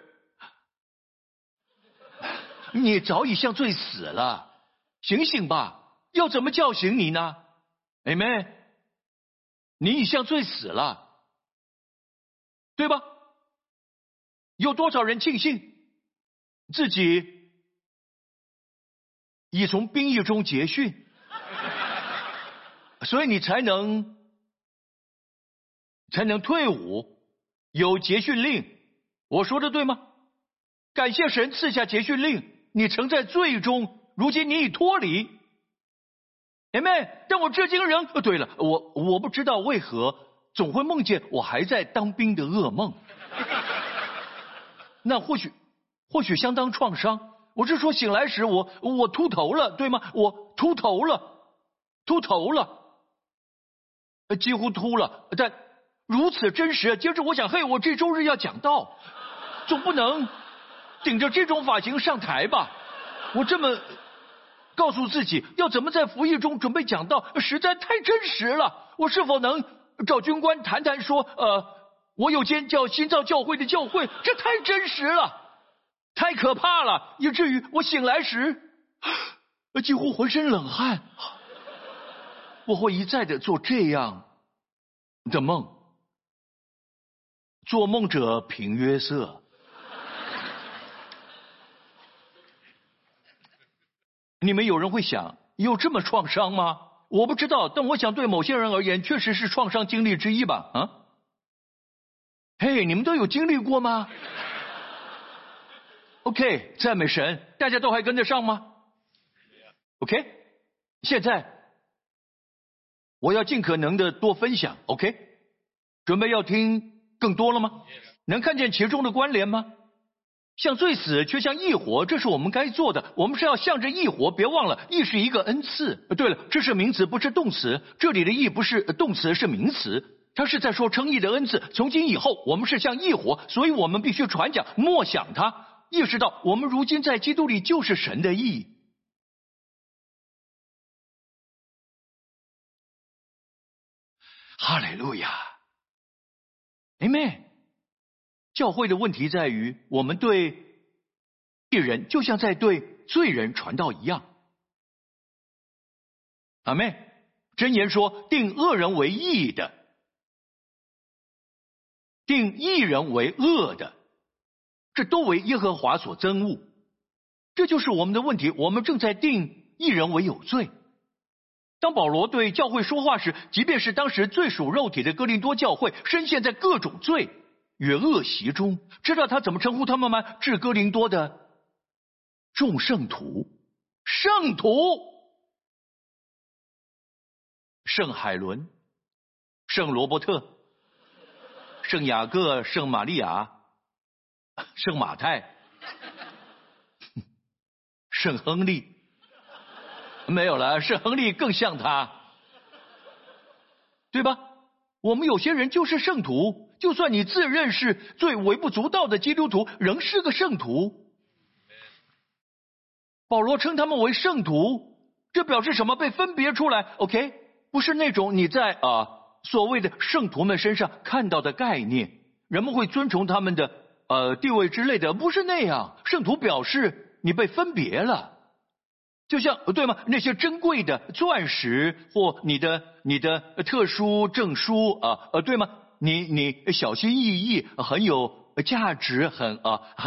你早已向罪死了，醒醒吧！要怎么叫醒你呢？Amen， 你已向罪死了，对吧？有多少人庆幸自己已从兵役中结训，所以你才能退伍，有结训令。我说的对吗？感谢神赐下结训令，你曾在罪中，如今你已脱离。Amen， 但我至今仍……对了，我不知道为何总会梦见我还在当兵的噩梦。那或许相当创伤。我是说醒来时我秃头了，对吗？我秃头了，几乎秃了，但如此真实。接着我想，嘿，我这周日要讲道，总不能顶着这种发型上台吧？我这么告诉自己，要怎么在服役中准备讲道，实在太真实了。我是否能找军官谈谈说，我有间叫新造教会的教会，这太真实了，太可怕了，以至于我醒来时几乎浑身冷汗。我会一再的做这样的梦，做梦者凭约瑟。你们有人会想，有这么创伤吗？我不知道，但我想对某些人而言，确实是创伤经历之一吧。啊，嘿，你们都有经历过吗 ？OK， 赞美神，大家都还跟得上吗 ？OK， 现在我要尽可能的多分享。OK， 准备要听更多了吗？能看见其中的关联吗？向罪死却向义活，这是我们该做的。我们是要向着义活，别忘了义是一个恩赐。对了，这是名词，不是动词。这里的义不是动词，是名词。他是在说称义的恩赐。从今以后，我们是向义活，所以我们必须传讲，默想它，意识到我们如今在基督里就是神的义。哈利路亚 ，Amen。教会的问题在于，我们对义人就像在对罪人传道一样。阿们。箴言说，定恶人为义的，定义人为恶的，这都为耶和华所憎恶。这就是我们的问题，我们正在定义人为有罪。当保罗对教会说话时，即便是当时最属肉体的哥林多教会，深陷在各种罪与恶习中，知道他怎么称呼他们吗？致哥林多的众圣徒，圣徒，圣海伦，圣罗伯特，圣雅各，圣玛利亚，圣马太，圣亨利，没有了，圣亨利更像他，对吧？我们有些人就是圣徒，就算你自认是最微不足道的基督徒，仍是个圣徒。保罗称他们为圣徒，这表示什么？被分别出来 ，OK， 不是那种你在所谓的圣徒们身上看到的概念，人们会尊崇他们的地位之类的，不是那样。圣徒表示你被分别了。就像对吗？那些珍贵的钻石或你的特殊证书对吗？你小心翼翼，很有价值，很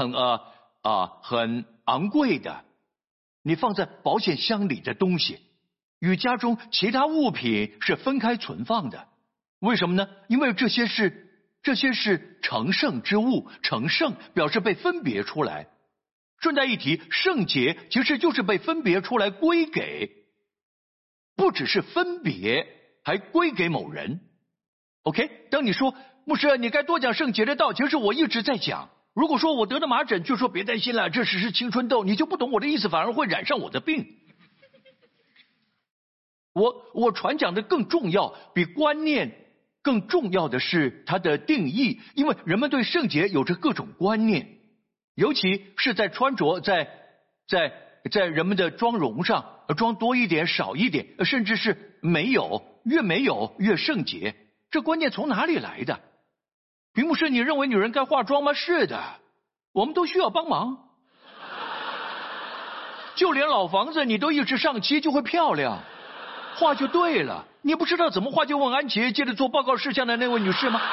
昂贵的，你放在保险箱里的东西，与家中其他物品是分开存放的。为什么呢？因为这些是成圣之物，成圣表示被分别出来。顺带一提，圣洁其实就是被分别出来归给，不只是分别，还归给某人。OK， 当你说牧师你该多讲圣洁的道，其实我一直在讲。如果说我得了麻疹，就说别担心了，这只是青春痘，你就不懂我的意思，反而会染上我的病。 我传讲的更重要，比观念更重要的是它的定义，因为人们对圣洁有着各种观念，尤其是在穿着，在人们的妆容上，妆多一点少一点，甚至是没有越圣洁，这观念从哪里来的？屏幕是你认为女人该化妆吗？是的，我们都需要帮忙。就连老房子你都一直上漆就会漂亮，画就对了。你不知道怎么画就问安琪，接着做报告事项的那位女士吗？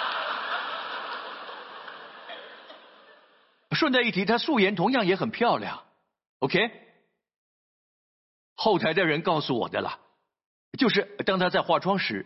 顺带一提，她素颜同样也很漂亮。OK， 后台的人告诉我的了，就是当她在化妆时，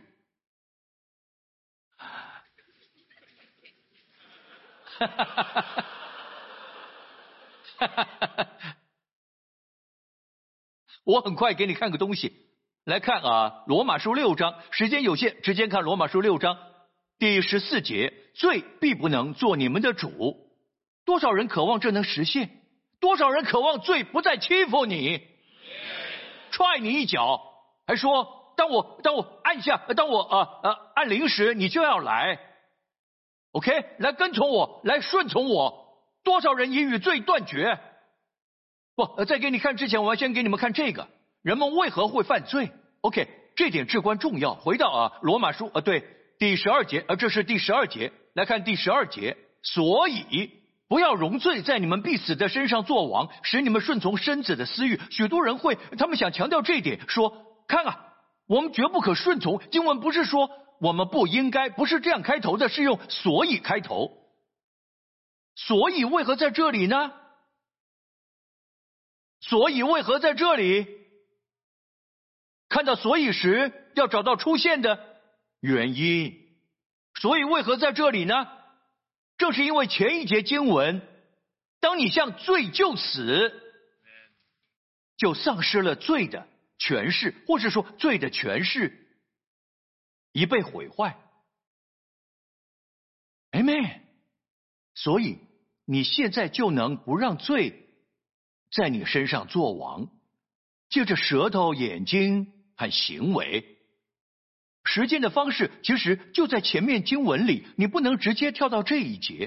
我很快给你看个东西，来看啊，罗马书6章，时间有限，直接看罗马书6章第14节，罪必不能做你们的主。多少人渴望这能实现？多少人渴望罪不再欺负你，踹你一脚，还说当我按下，当我按铃时你就要来 ，OK， 来跟从我，来顺从我。多少人已与罪断绝？不，在给你看之前，我要先给你们看这个，人们为何会犯罪 ？OK， 这点至关重要。回到罗马书对第12节，这是第12节，来看第12节，所以不要容罪在你们必死的身上作王，使你们顺从身子的私欲。许多人他们想强调这一点，说看啊，我们绝不可顺从。经文不是说我们不应该，不是这样开头的，是用所以开头。所以为何在这里呢？所以为何在这里？看到所以时，要找到出现的原因。所以为何在这里呢？正是因为前一节经文，当你向罪就死，就丧失了罪的权势，或是说罪的权势已被毁坏。Amen。所以你现在就能不让罪在你身上作王，借着舌头、眼睛和行为。实践的方式其实就在前面经文里，你不能直接跳到这一节，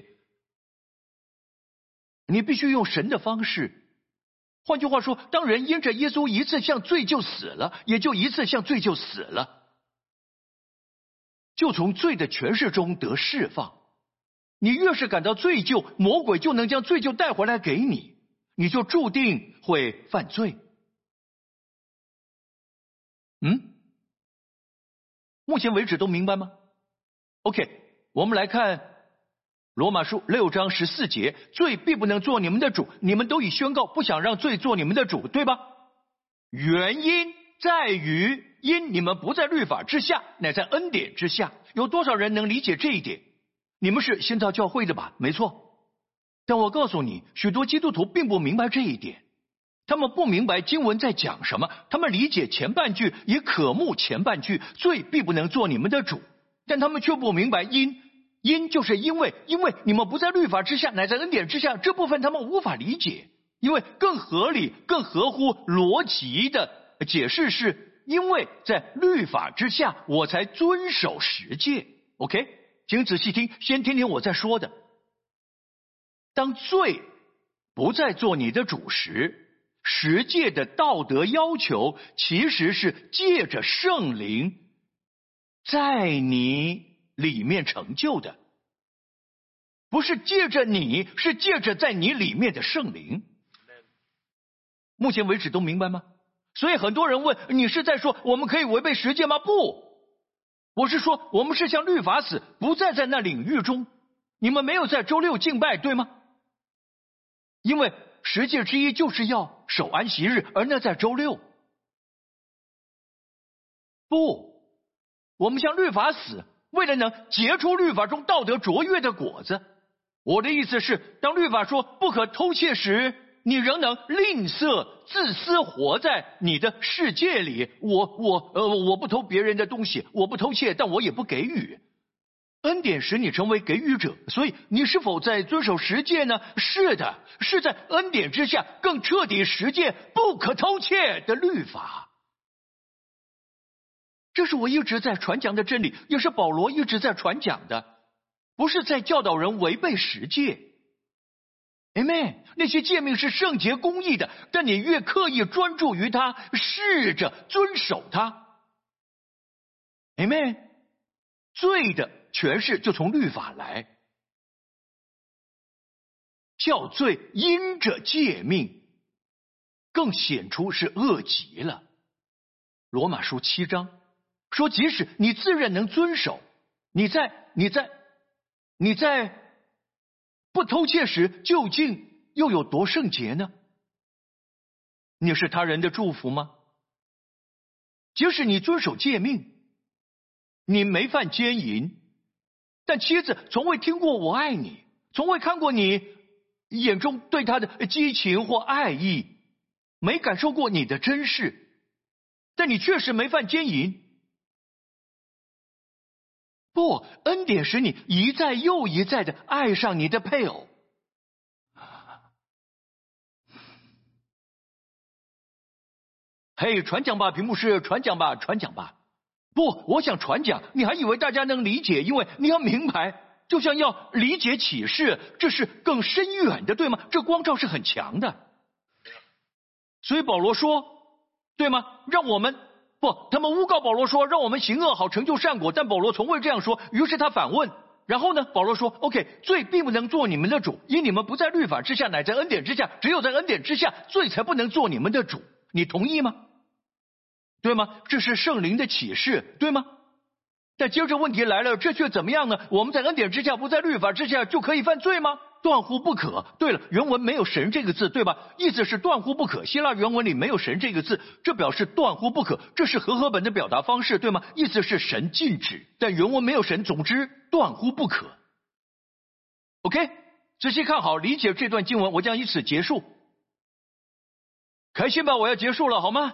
你必须用神的方式。换句话说，当人因着耶稣一次向罪就死了，也就一次向罪就死了，就从罪的权势中得释放。你越是感到罪疚，魔鬼就能将罪疚带回来给你，你就注定会犯罪。目前为止都明白吗 ？OK， 我们来看罗马书6章14节，罪必不能做你们的主，你们都已宣告不想让罪做你们的主，对吧？原因在于，因你们不在律法之下，乃在恩典之下。有多少人能理解这一点？你们是新造教会的吧？没错。但我告诉你，许多基督徒并不明白这一点。他们不明白经文在讲什么，他们理解前半句，也渴慕前半句，罪必不能做你们的主，但他们却不明白因就是因为你们不在律法之下，乃在恩典之下，这部分他们无法理解，因为更合理、更合乎逻辑的解释是，因为在律法之下，我才遵守十诫。OK， 请仔细听，先听听我在说的。当罪不再做你的主时，十诫的道德要求其实是借着圣灵在你里面成就的，不是借着你，是借着在你里面的圣灵。目前为止都明白吗？所以很多人问，你是在说我们可以违背十诫吗？不，我是说我们是向律法死，不再在那领域中。你们没有在周六敬拜，对吗？因为十诫之一就是要守安息日，而那在周六。不，我们向律法死，为了能结出律法中道德卓越的果子。我的意思是，当律法说不可偷窃时，你仍能吝啬、自私活在你的世界里。我不偷别人的东西，我不偷窃，但我也不给予。恩典使你成为给予者，所以你是否在遵守十诫呢？是的，是在恩典之下更彻底实践不可偷窃的律法。 这是我一直在传讲的真理，也是保罗一直在传讲的，不是在教导人违背十诫。Amen， 那些诫命是圣洁公义的，但你越刻意专注于它，试着遵守它。Amen， 罪的诠释就从律法来，叫罪因着诫命更显出是恶极了。罗马书7章说，即使你自认能遵守，你在不偷窃时，究竟又有多圣洁呢？你是他人的祝福吗？即使你遵守诫命，你没犯奸淫，但妻子从未听过我爱你，从未看过你眼中对他的激情或爱意，没感受过你的珍视，但你确实没犯奸淫。不，恩典使你一再又一再的爱上你的配偶。嘿，传讲吧，屏幕是传讲吧，传讲吧。不，我想传讲，你还以为大家能理解？因为你要明白，就像要理解启示，这是更深远的，对吗？这光照是很强的。所以保罗说，对吗？让我们不，他们诬告保罗说，让我们行恶好成就善果，但保罗从未这样说。于是他反问，然后呢，保罗说 OK， 罪并不能做你们的主，因你们不在律法之下，乃在恩典之下，只有在恩典之下，罪才不能做你们的主。你同意吗？对吗？这是圣灵的启示，对吗？但接着问题来了，这却怎么样呢？我们在恩典之下，不在律法之下，就可以犯罪吗？断乎不可。对了，原文没有神这个字，对吧？意思是断乎不可。希腊原文里没有神这个字，这表示断乎不可，这是和合本的表达方式，对吗？意思是神禁止，但原文没有神，总之断乎不可。OK， 仔细看好，理解这段经文，我将以此结束。开心吧，我要结束了，好吗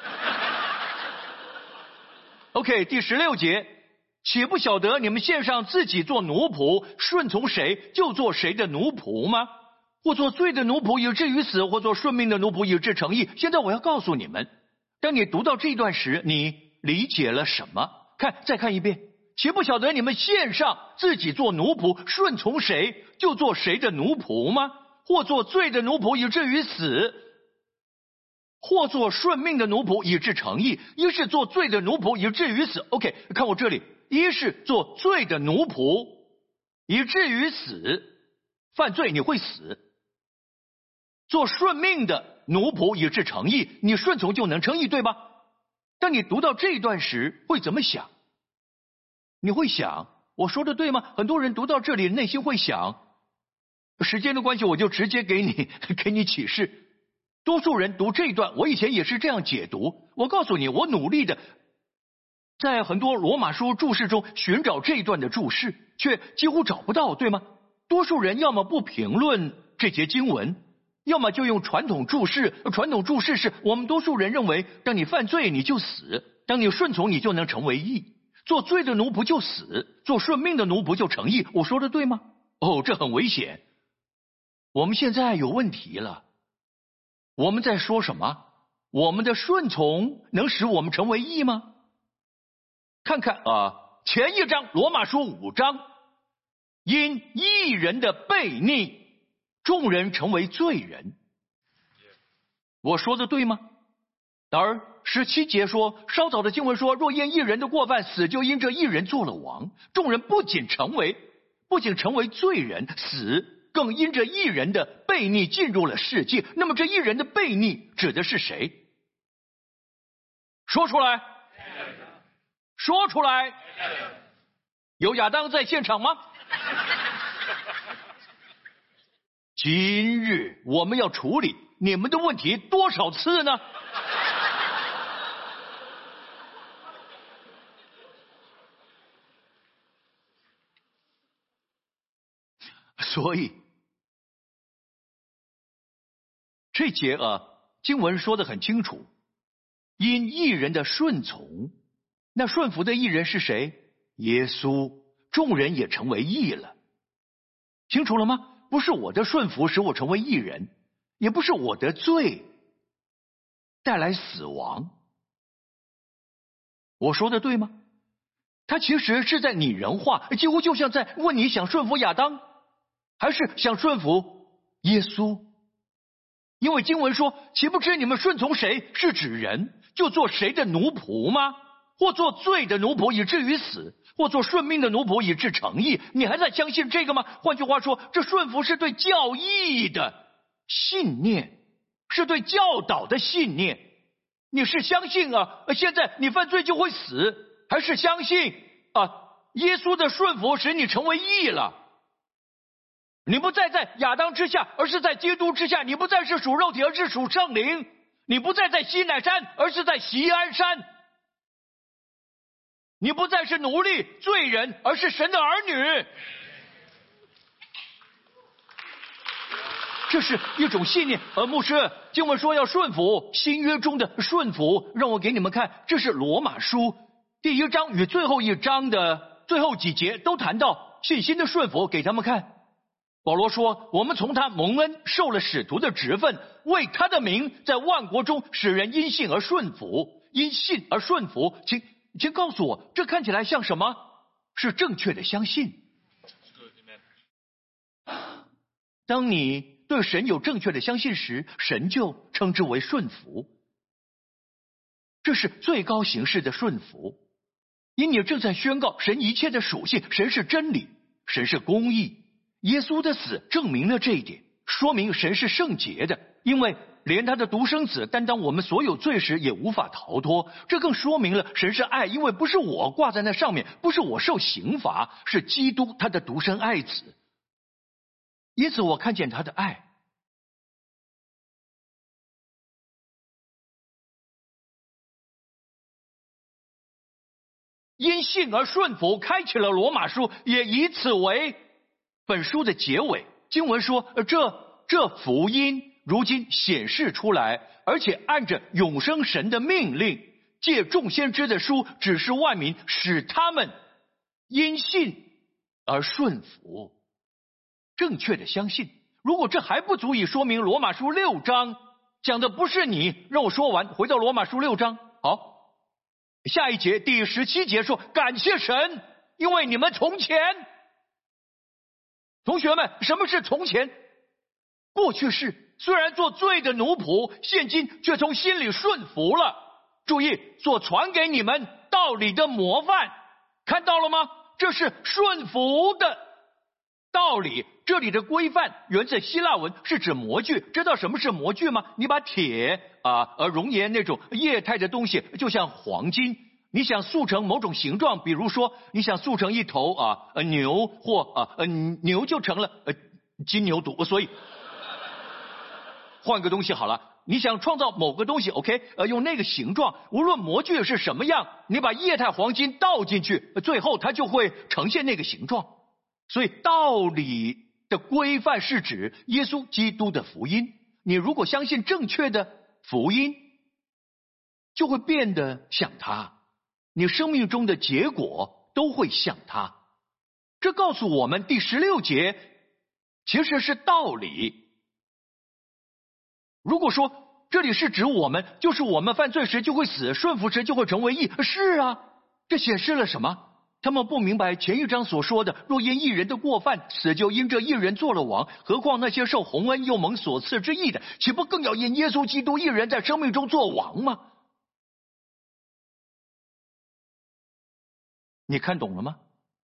？OK， 第16节，岂不晓得你们献上自己做奴仆，顺从谁就做谁的奴仆吗？或做罪的奴仆以至于死，或做顺命的奴仆以致成义。现在我要告诉你们，当你读到这一段时，你理解了什么？再看一遍，岂不晓得你们献上自己做奴仆，顺从谁就做谁的奴仆吗？或做罪的奴仆以至于死，或做顺命的奴仆以致成义。一是做罪的奴仆以至于死。 OK， 看我这里，一是做罪的奴仆以至于死，犯罪你会死；做顺命的奴仆以致成义，你顺从就能成义，对吧？当你读到这一段时会怎么想？你会想，我说的对吗？很多人读到这里内心会想，时间的关系我就直接给你启示。多数人读这一段，我以前也是这样解读。我告诉你，我努力的在很多罗马书注释中寻找这一段的注释，却几乎找不到，对吗？多数人要么不评论这节经文，要么就用传统注释。传统注释是我们多数人认为，当你犯罪你就死，当你顺从你就能成为义，做罪的奴仆就死，做顺命的奴仆就成义。我说的对吗？哦，这很危险。我们现在有问题了。我们在说什么？我们的顺从能使我们成为义吗？看看前一章罗马书5章，因义人的悖逆，众人成为罪人。我说的对吗？而17节说，稍早的经文说，若因义人的过犯，死就因这义人做了王。众人不仅成为罪人，死更因着义人的悖逆进入了世界。那么这义人的悖逆指的是谁？说出来，说出来。有亚当在现场吗？今日我们要处理你们的问题多少次呢？所以这节经文说得很清楚，因义人的顺从，那顺服的义人是谁？耶稣，众人也成为义了。清楚了吗？不是我的顺服使我成为义人，也不是我的罪带来死亡。 我说的对吗？他其实是在拟人化，几乎就像在问你想顺服亚当，还是想顺服耶稣？因为经文说，岂不知你们顺从谁是指人，就做谁的奴仆吗？或做罪的奴仆以至于死，或做顺命的奴仆以致成义。你还在相信这个吗？换句话说，这顺服是对教义的信念，是对教导的信念。你是相信现在你犯罪就会死，还是相信耶稣的顺服使你成为义了？你不再在亚当之下，而是在基督之下。你不再是属肉体，而是属圣灵。你不再在西乃山，而是在锡安山。你不再是奴隶罪人，而是神的儿女。这是一种信念。牧师，经文说要顺服，新约中的顺服，让我给你们看，这是罗马书第1章与最后一章的最后几节都谈到信心的顺服，给他们看。保罗说，我们从他蒙恩受了使徒的职分，为他的名在万国中使人因信而顺服，因信而顺服。请告诉我，这看起来像什么？是正确的相信。当你对神有正确的相信时，神就称之为顺服。这是最高形式的顺服，因你正在宣告神一切的属性。神是真理，神是公义。耶稣的死证明了这一点，说明神是圣洁的，因为连他的独生子担当我们所有罪时也无法逃脱。这更说明了神是爱，因为不是我挂在那上面，不是我受刑罚，是基督他的独生爱子。因此我看见他的爱。因信而顺服，开启了罗马书，也以此为本书的结尾。经文说，这福音如今显示出来，而且按着永生神的命令，借众先知的书指示万民，使他们因信而顺服。正确的相信。如果这还不足以说明罗马书6章讲的不是你，让我说完，回到罗马书6章。好，下一节第17节说，感谢神，因为你们从前。同学们，什么是从前？过去式，虽然做罪的奴仆，现今却从心里顺服了。注意，所传给你们道理的模范，看到了吗？这是顺服的道理。这里的规范源自希腊文，是指模具。知道什么是模具吗？你把铁熔岩那种液态的东西，就像黄金，你想塑成某种形状，比如说你想塑成一头牛，或牛就成了金牛犊，所以换个东西好了。你想创造某个东西 OK， 用那个形状，无论模具是什么样，你把液态黄金倒进去，最后它就会呈现那个形状。所以道理的规范是指耶稣基督的福音。你如果相信正确的福音，就会变得像他，你生命中的结果都会像他。这告诉我们第16节其实是道理。如果说这里是指我们，就是我们犯罪时就会死，顺服时就会成为义。是啊，这显示了什么？他们不明白前1章所说的，若因一人的过犯，死就因这一人做了王，何况那些受洪恩又蒙所赐之义的，岂不更要因耶稣基督一人在生命中做王吗？你看懂了吗？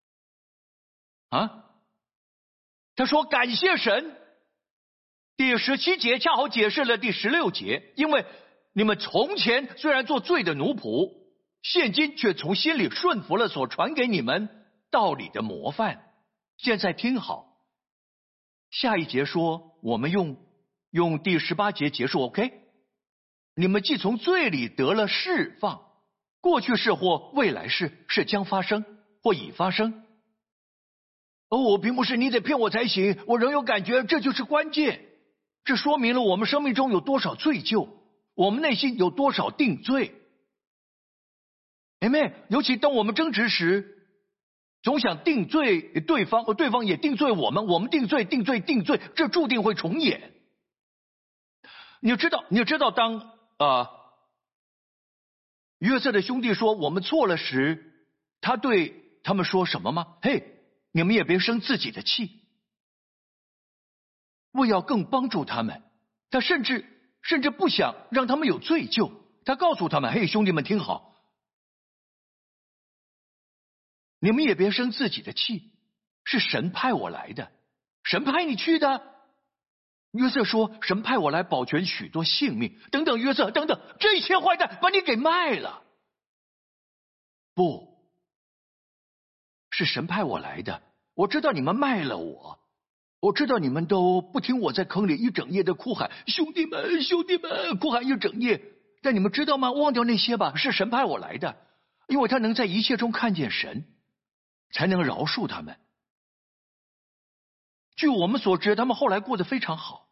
他说感谢神。第17节恰好解释了第16节，因为你们从前虽然做罪的奴仆，现今却从心里顺服了所传给你们道理的模范。现在听好，下一节说，我们用第18节结束 OK。 你们既从罪里得了释放，过去式或未来式，是将发生或已发生。我并不是你得骗我才行，我仍有感觉，这就是关键。这说明了我们生命中有多少罪疚，我们内心有多少定罪。Amen。尤其当我们争执时，总想定罪对方，对方也定罪我们，我们定罪，这注定会重演。你知道，当约瑟的兄弟说我们错了时，他对他们说什么吗？嘿，你们也别生自己的气。为要更帮助他们，他甚至不想让他们有罪疚。他告诉他们，嘿，兄弟们听好，你们也别生自己的气，是神派我来的，神派你去的。约瑟说，神派我来保全许多性命。等等，约瑟，等等，这些坏蛋把你给卖了。不，是神派我来的。我知道你们卖了我，我知道你们都不听我在坑里一整夜的哭喊，兄弟们，兄弟们，哭喊一整夜。但你们知道吗？忘掉那些吧，是神派我来的，因为他能在一切中看见神，才能饶恕他们。据我们所知，他们后来过得非常好。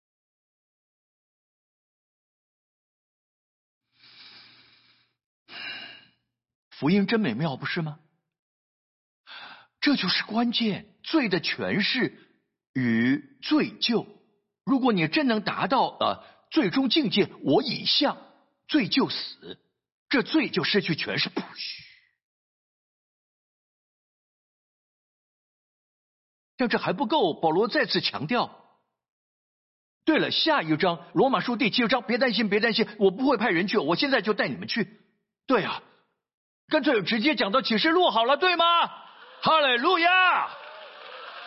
福音真美妙，不是吗？这就是关键，罪的诠释与罪疚。如果你真能达到最终境界，我已向罪就死，这罪就失去诠释。但这还不够，保罗再次强调。对了，下一章罗马书第7章，别担心，别担心，我不会派人去，我现在就带你们去。对啊，干脆直接讲到启示录好了，对吗？哈利路亚 ！OK 。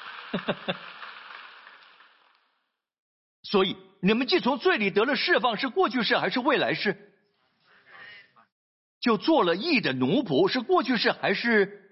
所以你们既从罪里得了释放，是过去式还是未来式？就做了义的奴仆，是过去式还是？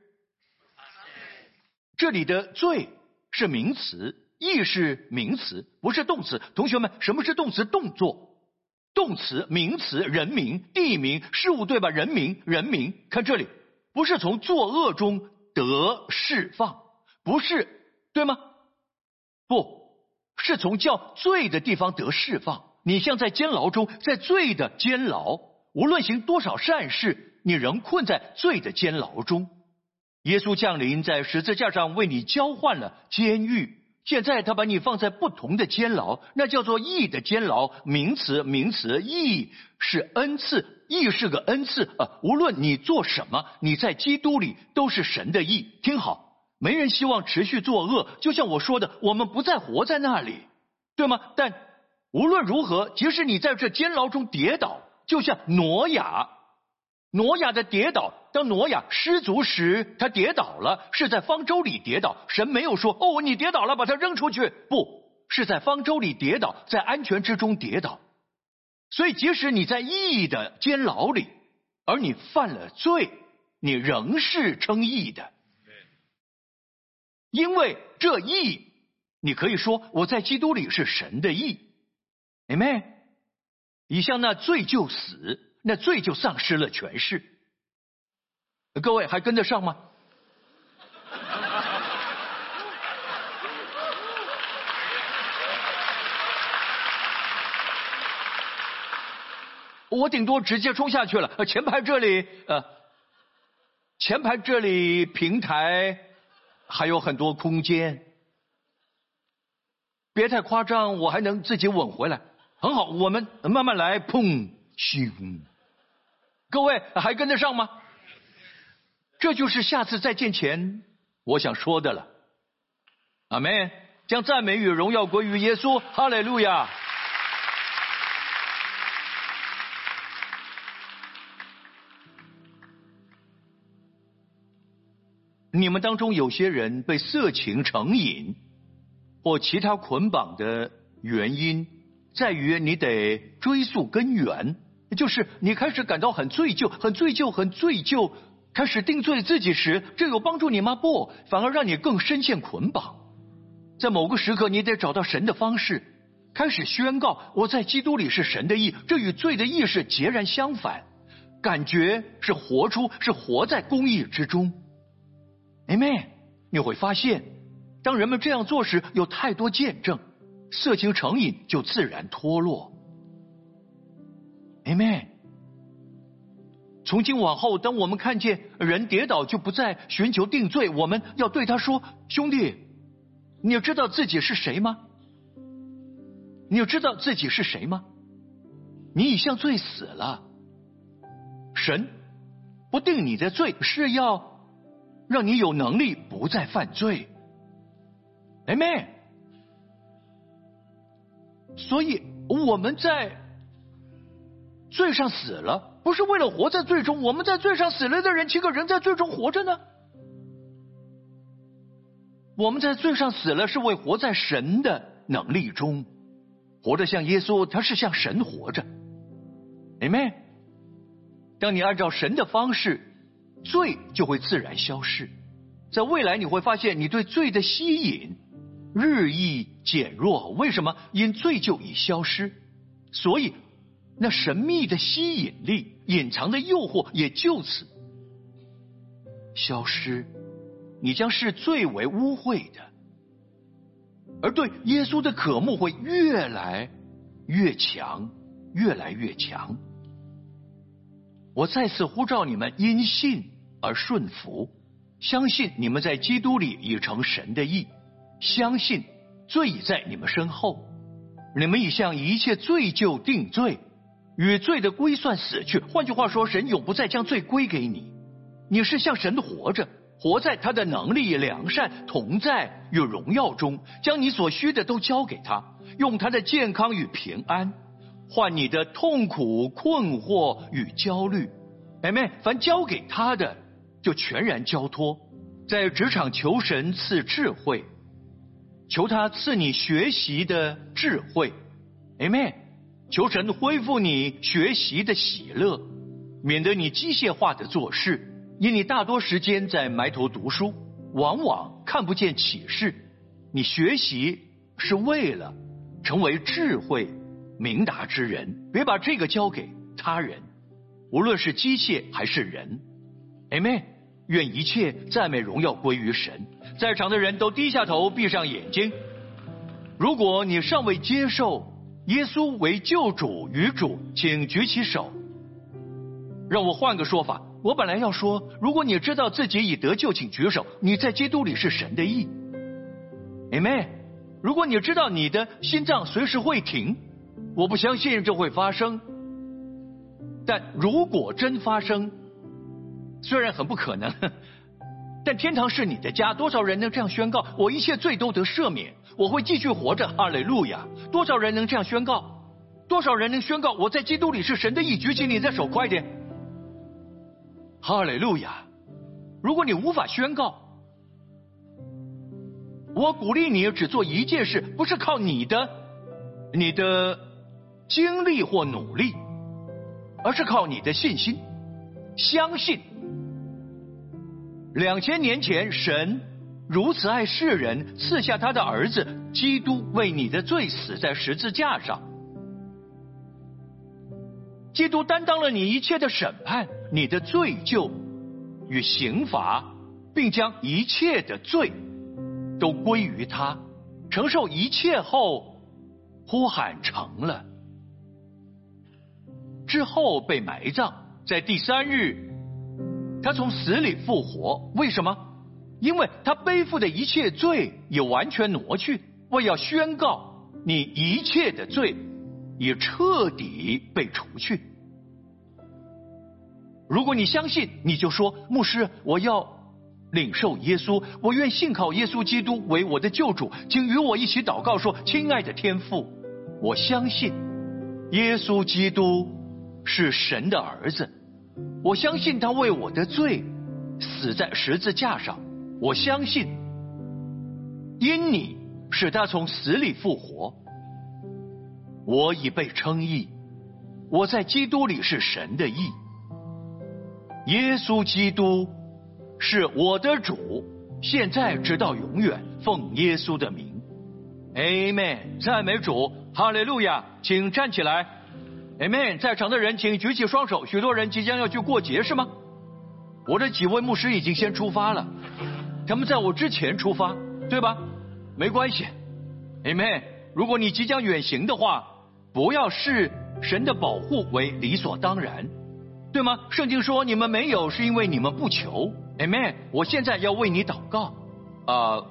这里的罪是名词，义是名词，不是动词。同学们，什么是动词？动作。动词、名词、人名、地名、事物，对吧？人名，看这里，不是从作恶中得释放，不是，对吗？不是从叫罪的地方得释放。你像在监牢中，在罪的监牢，无论行多少善事，你仍困在罪的监牢中。耶稣降临在十字架上，为你交换了监狱。现在他把你放在不同的监牢，那叫做义的监牢。名词，义是恩赐，义是个恩赐无论你做什么，你在基督里都是神的义。听好，没人希望持续作恶，就像我说的，我们不再活在那里，对吗？但无论如何，即使你在这监牢中跌倒，就像挪亚的跌倒，当挪亚失足时，他跌倒了，是在方舟里跌倒。神没有说你跌倒了，把它扔出去，不是在方舟里跌倒，在安全之中跌倒。所以即使你在义的监牢里，而你犯了罪，你仍是称义的，因为这义，你可以说我在基督里是神的义。Amen。以向那罪就死，那罪就丧失了权势。各位还跟得上吗？我顶多直接冲下去了。前排这里平台还有很多空间，别太夸张，我还能自己稳回来。很好，我们慢慢来，砰咻。各位还跟得上吗？这就是下次再见前我想说的了。阿们，将赞美与荣耀归于耶稣，哈利路亚。你们当中有些人被色情成瘾或其他捆绑的原因在于你得追溯根源，就是你开始感到很罪疚，开始定罪自己时，这有帮助你吗？不，反而让你更深陷捆绑。在某个时刻，你得找到神的方式，开始宣告我在基督里是神的义，这与罪的意识截然相反。感觉是活在公义之中。Amen。你会发现，当人们这样做时，有太多见证，色情成瘾就自然脱落。Amen。从今往后，当我们看见人跌倒，就不再寻求定罪，我们要对他说：兄弟，你知道自己是谁吗？你知道自己是谁吗？你已向罪死了， 神不定你的罪，是要让你有能力不再犯罪。Amen。所以我们在罪上死了，不是为了活在罪中。我们在罪上死了的人，岂可仍在罪中活着呢？我们在罪上死了，是为活在神的能力中，活得像耶稣，他是像神活着。Amen。当你按照神的方式，罪就会自然消逝。在未来你会发现，你对罪的吸引日益减弱。为什么？因罪就已消失，所以那神秘的吸引力、隐藏的诱惑也就此消失。你将视罪为污秽的，而对耶稣的渴慕会越来越强，越来越强。我再次呼召你们因信而顺服，相信你们在基督里已成神的义，相信罪已在你们身后，你们已向一切罪就定罪，与罪的归算死去。换句话说，神永不再将罪归给你，你是向神活着，活在他的能力、良善、同在与荣耀中，将你所需的都交给他，用他的健康与平安换你的痛苦、困惑与焦虑。Amen。凡交给他的就全然交托。在职场求神赐智慧，求他赐你学习的智慧。Amen。求神恢复你学习的喜乐，免得你机械化的做事，因你大多时间在埋头读书，往往看不见启示。你学习是为了成为智慧明达之人，别把这个交给他人，无论是机械还是人。Amen。愿一切赞美荣耀归于神。在场的人都低下头，闭上眼睛。如果你尚未接受耶稣为救主与主，请举起手。让我换个说法，我本来要说，如果你知道自己已得救，请举手，你在基督里是神的义。Amen。如果你知道你的心脏随时会停，我不相信这会发生，但如果真发生，虽然很不可能，但天堂是你的家。多少人能这样宣告？我一切罪都得赦免，我会继续活着，哈利路亚。多少人能这样宣告？多少人能宣告我在基督里是神的义？举起你的手，快点，哈利路亚。如果你无法宣告，我鼓励你只做一件事，不是靠你的精力或努力，而是靠你的信心。相信2000年前神如此爱世人，赐下他的儿子基督为你的罪死在十字架上。基督担当了你一切的审判，你的罪疚与刑罚，并将一切的罪都归于他，承受一切后呼喊成了，之后被埋葬，在第3日他从死里复活。为什么？因为他背负的一切罪也完全挪去，为要宣告你一切的罪已彻底被除去。如果你相信，你就说，牧师，我要领受耶稣，我愿信靠耶稣基督为我的救主。请与我一起祷告说，亲爱的天父，我相信耶稣基督是神的儿子，我相信他为我的罪死在十字架上，我相信因你使他从死里复活，我已被称义，我在基督里是神的义。耶稣基督是我的主，现在直到永远，奉耶稣的名。 Amen。 赞美主，哈利路亚。请站起来。 Amen。 在场的人请举起双手。许多人即将要去过节是吗？我的几位牧师已经先出发了，他们在我之前出发，对吧？没关系。 Amen。 如果你即将远行的话，不要视神的保护为理所当然，对吗？圣经说你们没有是因为你们不求。 Amen。 我现在要为你祷告，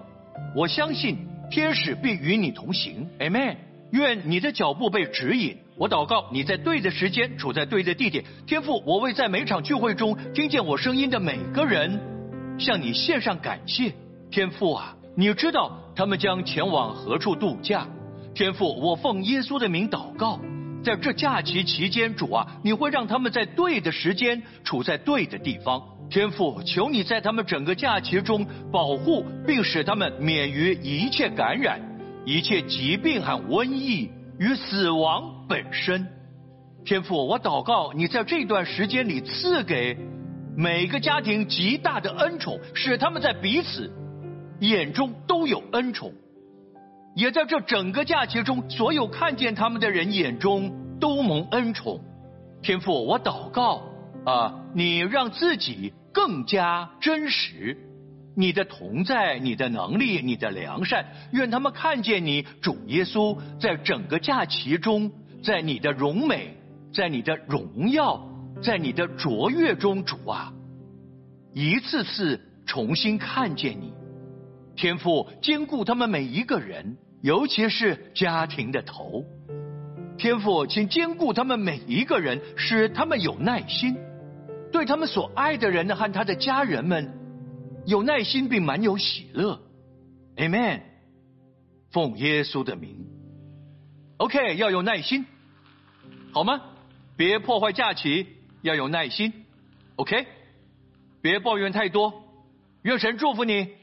我相信天使必与你同行。 Amen。 愿你的脚步被指引， 我祷告你在对的时间处在对的地点。天父，我为在每场聚会中听见我声音的每个人向你献上感谢。天父啊，你知道他们将前往何处度假。天父，我奉耶稣的名祷告，在这假期期间，主啊，你会让他们在对的时间处在对的地方。天父，求你在他们整个假期中保护并使他们免于一切感染、一切疾病和瘟疫与死亡本身。天父，我祷告你在这段时间里赐给每个家庭极大的恩宠，使他们在彼此眼中都有恩宠，也在这整个假期中，所有看见他们的人眼中都蒙恩宠。天父，我祷告你让自己更加真实，你的同在，你的能力，你的良善，愿他们看见你主耶稣在整个假期中，在你的荣美，在你的荣耀，在你的卓越中，主啊，一次次重新看见你。天父，兼顾他们每一个人，尤其是家庭的头。天父，请兼顾他们每一个人，使他们有耐心，对他们所爱的人和他的家人们有耐心并满有喜乐。 Amen。 奉耶稣的名。 OK， 要有耐心，好吗？别破坏假期，要有耐心。 OK， 别抱怨太多。愿神祝福你。